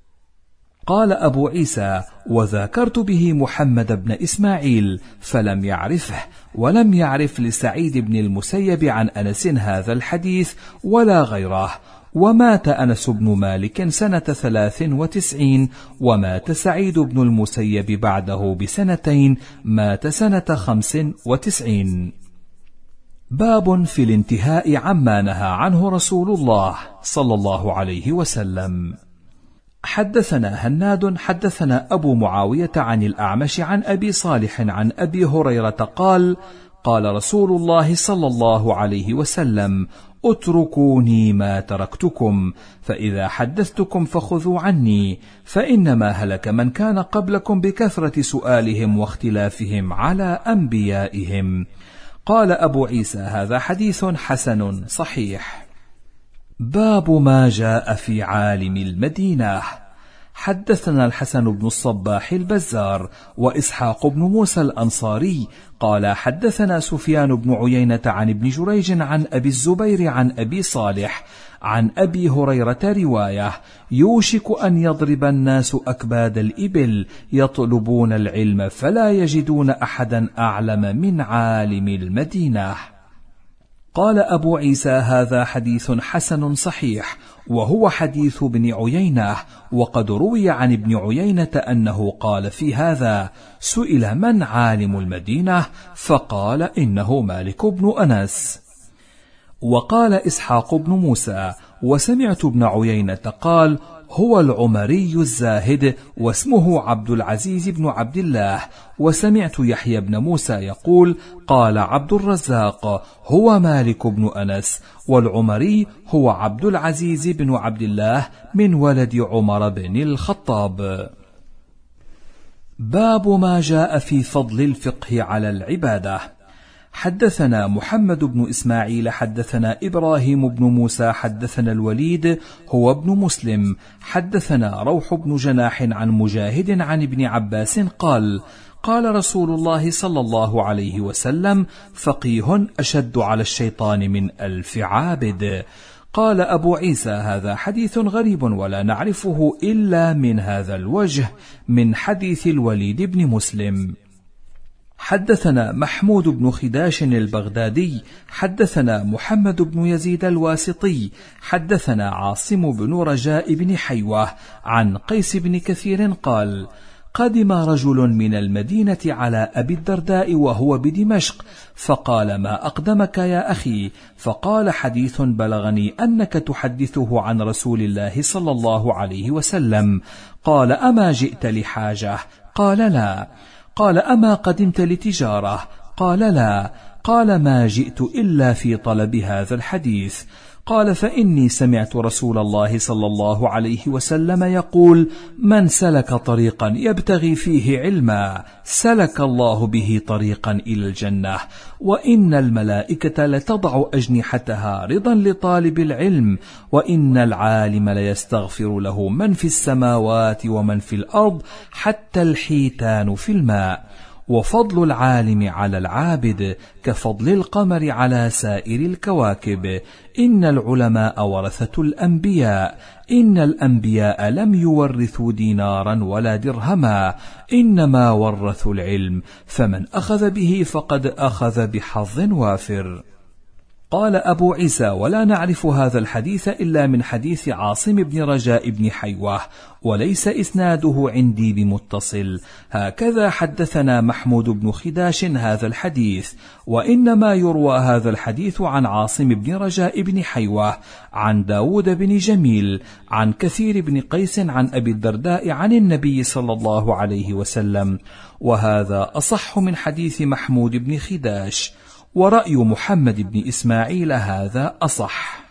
Speaker 2: قال أبو عيسى: وذاكرت به محمد بن إسماعيل فلم يعرفه، ولم يعرف لسعيد بن المسيب عن أنس هذا الحديث ولا غيره. ومات أنس بن مالك سنة 93، ومات سعيد بن المسيب بعده ب2 مات سنة 95. باب في الانتهاء عما نهى عنه رسول الله صلى الله عليه وسلم. حدثنا هناد حدثنا أبو معاوية عن الأعمش عن أبي صالح عن أبي هريرة قال: قال رسول الله صلى الله عليه وسلم: اتركوني ما تركتكم، فإذا حدثتكم فخذوا عني، فإنما هلك من كان قبلكم بكثرة سؤالهم واختلافهم على أنبيائهم. قال أبو عيسى: هذا حديث حسن صحيح. باب ما جاء في عالم المدينة. حدثنا الحسن بن الصباح البزار وإسحاق بن موسى الأنصاري قال: حدثنا سفيان بن عيينة عن ابن جريج عن أبي الزبير عن أبي صالح عن أبي هريرة رواية: يوشك أن يضرب الناس أكباد الإبل يطلبون العلم فلا يجدون أحدا أعلم من عالم المدينة. قال أبو عيسى: هذا حديث حسن صحيح، وهو حديث ابن عيينة. وقد روي عن ابن عيينة أنه قال في هذا: سئل من عالم المدينة؟ فقال: إنه مالك بن أنس. وقال إسحاق بن موسى: وسمعت ابن عيينة قال: هو العمري الزاهد واسمه عبد العزيز بن عبد الله. وسمعت يحيى بن موسى يقول: قال عبد الرزاق: هو مالك بن أنس، والعمري هو عبد العزيز بن عبد الله من ولد عمر بن الخطاب. باب ما جاء في فضل الفقه على العبادة. حدثنا محمد بن إسماعيل حدثنا إبراهيم بن موسى حدثنا الوليد هو ابن مسلم حدثنا روح بن جناح عن مجاهد عن ابن عباس قال: قال رسول الله صلى الله عليه وسلم: فقيه أشد على الشيطان من 1000 عابد. قال أبو عيسى: هذا حديث غريب ولا نعرفه إلا من هذا الوجه، من حديث الوليد بن مسلم. حدثنا محمود بن خداش البغدادي حدثنا محمد بن يزيد الواسطي حدثنا عاصم بن رجاء بن حيوة عن قيس بن كثير قال: قدم رجل من المدينة على أبي الدرداء وهو بدمشق، فقال: ما أقدمك يا أخي؟ فقال: حديث بلغني أنك تحدثه عن رسول الله صلى الله عليه وسلم. قال: أما جئت لحاجة؟ قال: لا. قال: أما قدمت لتجارة؟ قال: لا. قال: ما جئت إلا في طلب هذا الحديث. قال: فإني سمعت رسول الله صلى الله عليه وسلم يقول: من سلك طريقا يبتغي فيه علما سلك الله به طريقا إلى الجنة، وإن الملائكة لتضع أجنحتها رضا لطالب العلم، وإن العالم ليستغفر له من في السماوات ومن في الأرض حتى الحيتان في الماء. وفضل العالم على العابد كفضل القمر على سائر الكواكب. إن العلماء ورثة الأنبياء، إن الأنبياء لم يورثوا دينارا ولا درهما، إنما ورثوا العلم، فمن أخذ به فقد أخذ بحظ وافر. قال أبو عيسى: ولا نعرف هذا الحديث إلا من حديث عاصم بن رجاء بن حيوة، وليس إسناده عندي بمتصل. هكذا حدثنا محمود بن خداش هذا الحديث، وإنما يروى هذا الحديث عن عاصم بن رجاء بن حيوة عن داود بن جميل عن كثير بن قيس عن أبي الدرداء عن النبي صلى الله عليه وسلم، وهذا أصح من حديث محمود بن خداش، ورأي محمد بن إسماعيل هذا أصح.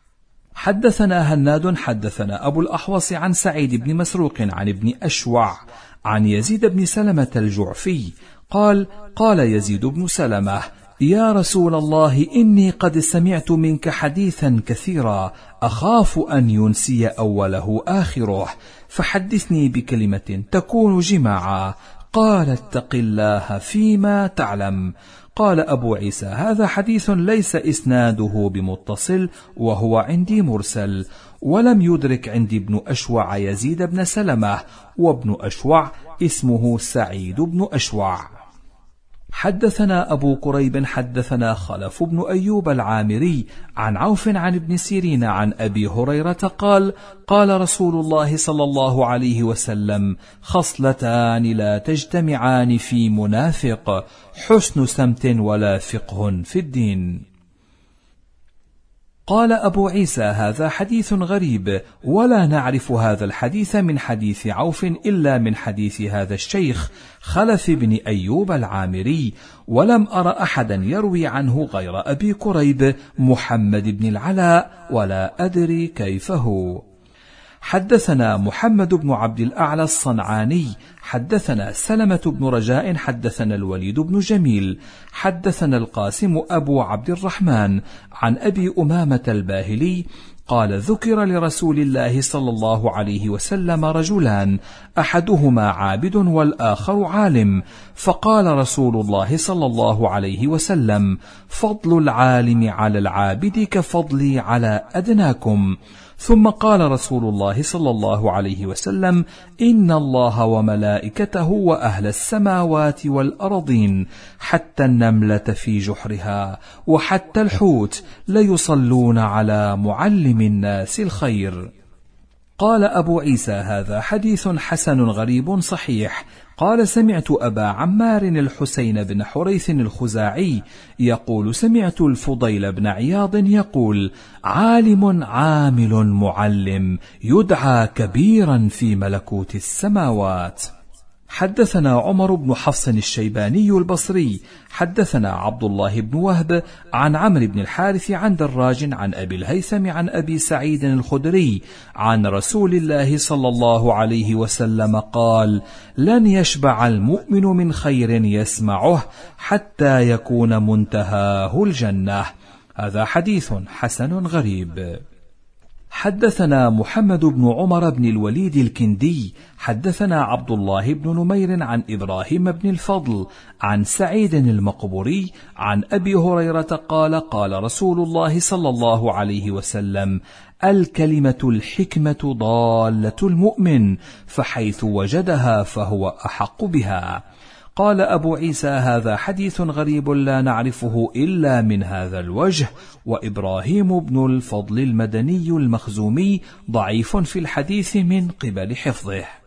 Speaker 2: حدثنا هناد حدثنا أبو الأحوص عن سعيد بن مسروق عن ابن أشوع عن يزيد بن سلمة الجعفي قال: قال يزيد بن سلمة: يا رسول الله، إني قد سمعت منك حديثا كثيرا أخاف أن ينسي أوله آخره، فحدثني بكلمة تكون جماعا. قال: اتق الله فيما تعلم. قال أبو عيسى: هذا حديث ليس إسناده بمتصل، وهو عندي مرسل، ولم يدرك عندي ابن أشوع يزيد بن سلمة، وابن أشوع اسمه سعيد بن أشوع. حدثنا أبو كريب حدثنا خلف بن أيوب العامري عن عوف عن ابن سيرين عن أبي هريرة قال: قال رسول الله صلى الله عليه وسلم: خصلتان لا تجتمعان في منافق، حسن سمت ولا فقه في الدين. قال أبو عيسى: هذا حديث غريب، ولا نعرف هذا الحديث من حديث عوف إلا من حديث هذا الشيخ خلف بن أيوب العامري، ولم أر أحدا يروي عنه غير أبي كريب محمد بن العلاء، ولا أدري كيف هو. حدثنا محمد بن عبد الأعلى الصنعاني حدثنا سلمة بن رجاء حدثنا الوليد بن جميل حدثنا القاسم أبو عبد الرحمن عن أبي أمامة الباهلي قال: ذكر لرسول الله صلى الله عليه وسلم رجلان، أحدهما عابد والآخر عالم، فقال رسول الله صلى الله عليه وسلم: فضل العالم على العابد كفضلي على أدناكم. ثم قال رسول الله صلى الله عليه وسلم: إن الله وملائكته وأهل السماوات والأرضين حتى النملة في جحرها وحتى الحوت ليصلون على معلم الناس الخير. قال أبو عيسى: هذا حديث حسن غريب صحيح. قال: سمعت أبا عمار الحسين بن حريث الخزاعي يقول: سمعت الفضيل بن عياض يقول: عالم عامل معلم يدعى كبيرا في ملكوت السماوات. حدثنا عمر بن حفص الشيباني البصري حدثنا عبد الله بن وهب عن عمرو بن الحارث عن دراج عن أبي الهيثم عن أبي سعيد الخدري عن رسول الله صلى الله عليه وسلم قال: لن يشبع المؤمن من خير يسمعه حتى يكون منتهاه الجنة. هذا حديث حسن غريب. حدثنا محمد بن عمر بن الوليد الكندي حدثنا عبد الله بن نمير عن إبراهيم بن الفضل عن سعيد المقبوري عن أبي هريرة قال: قال رسول الله صلى الله عليه وسلم: الكلمة الحكمة ضالة المؤمن، فحيث وجدها فهو أحق بها. قال أبو عيسى: هذا حديث غريب لا نعرفه إلا من هذا الوجه، وإبراهيم بن الفضل المدني المخزومي ضعيف في الحديث من قبل حفظه.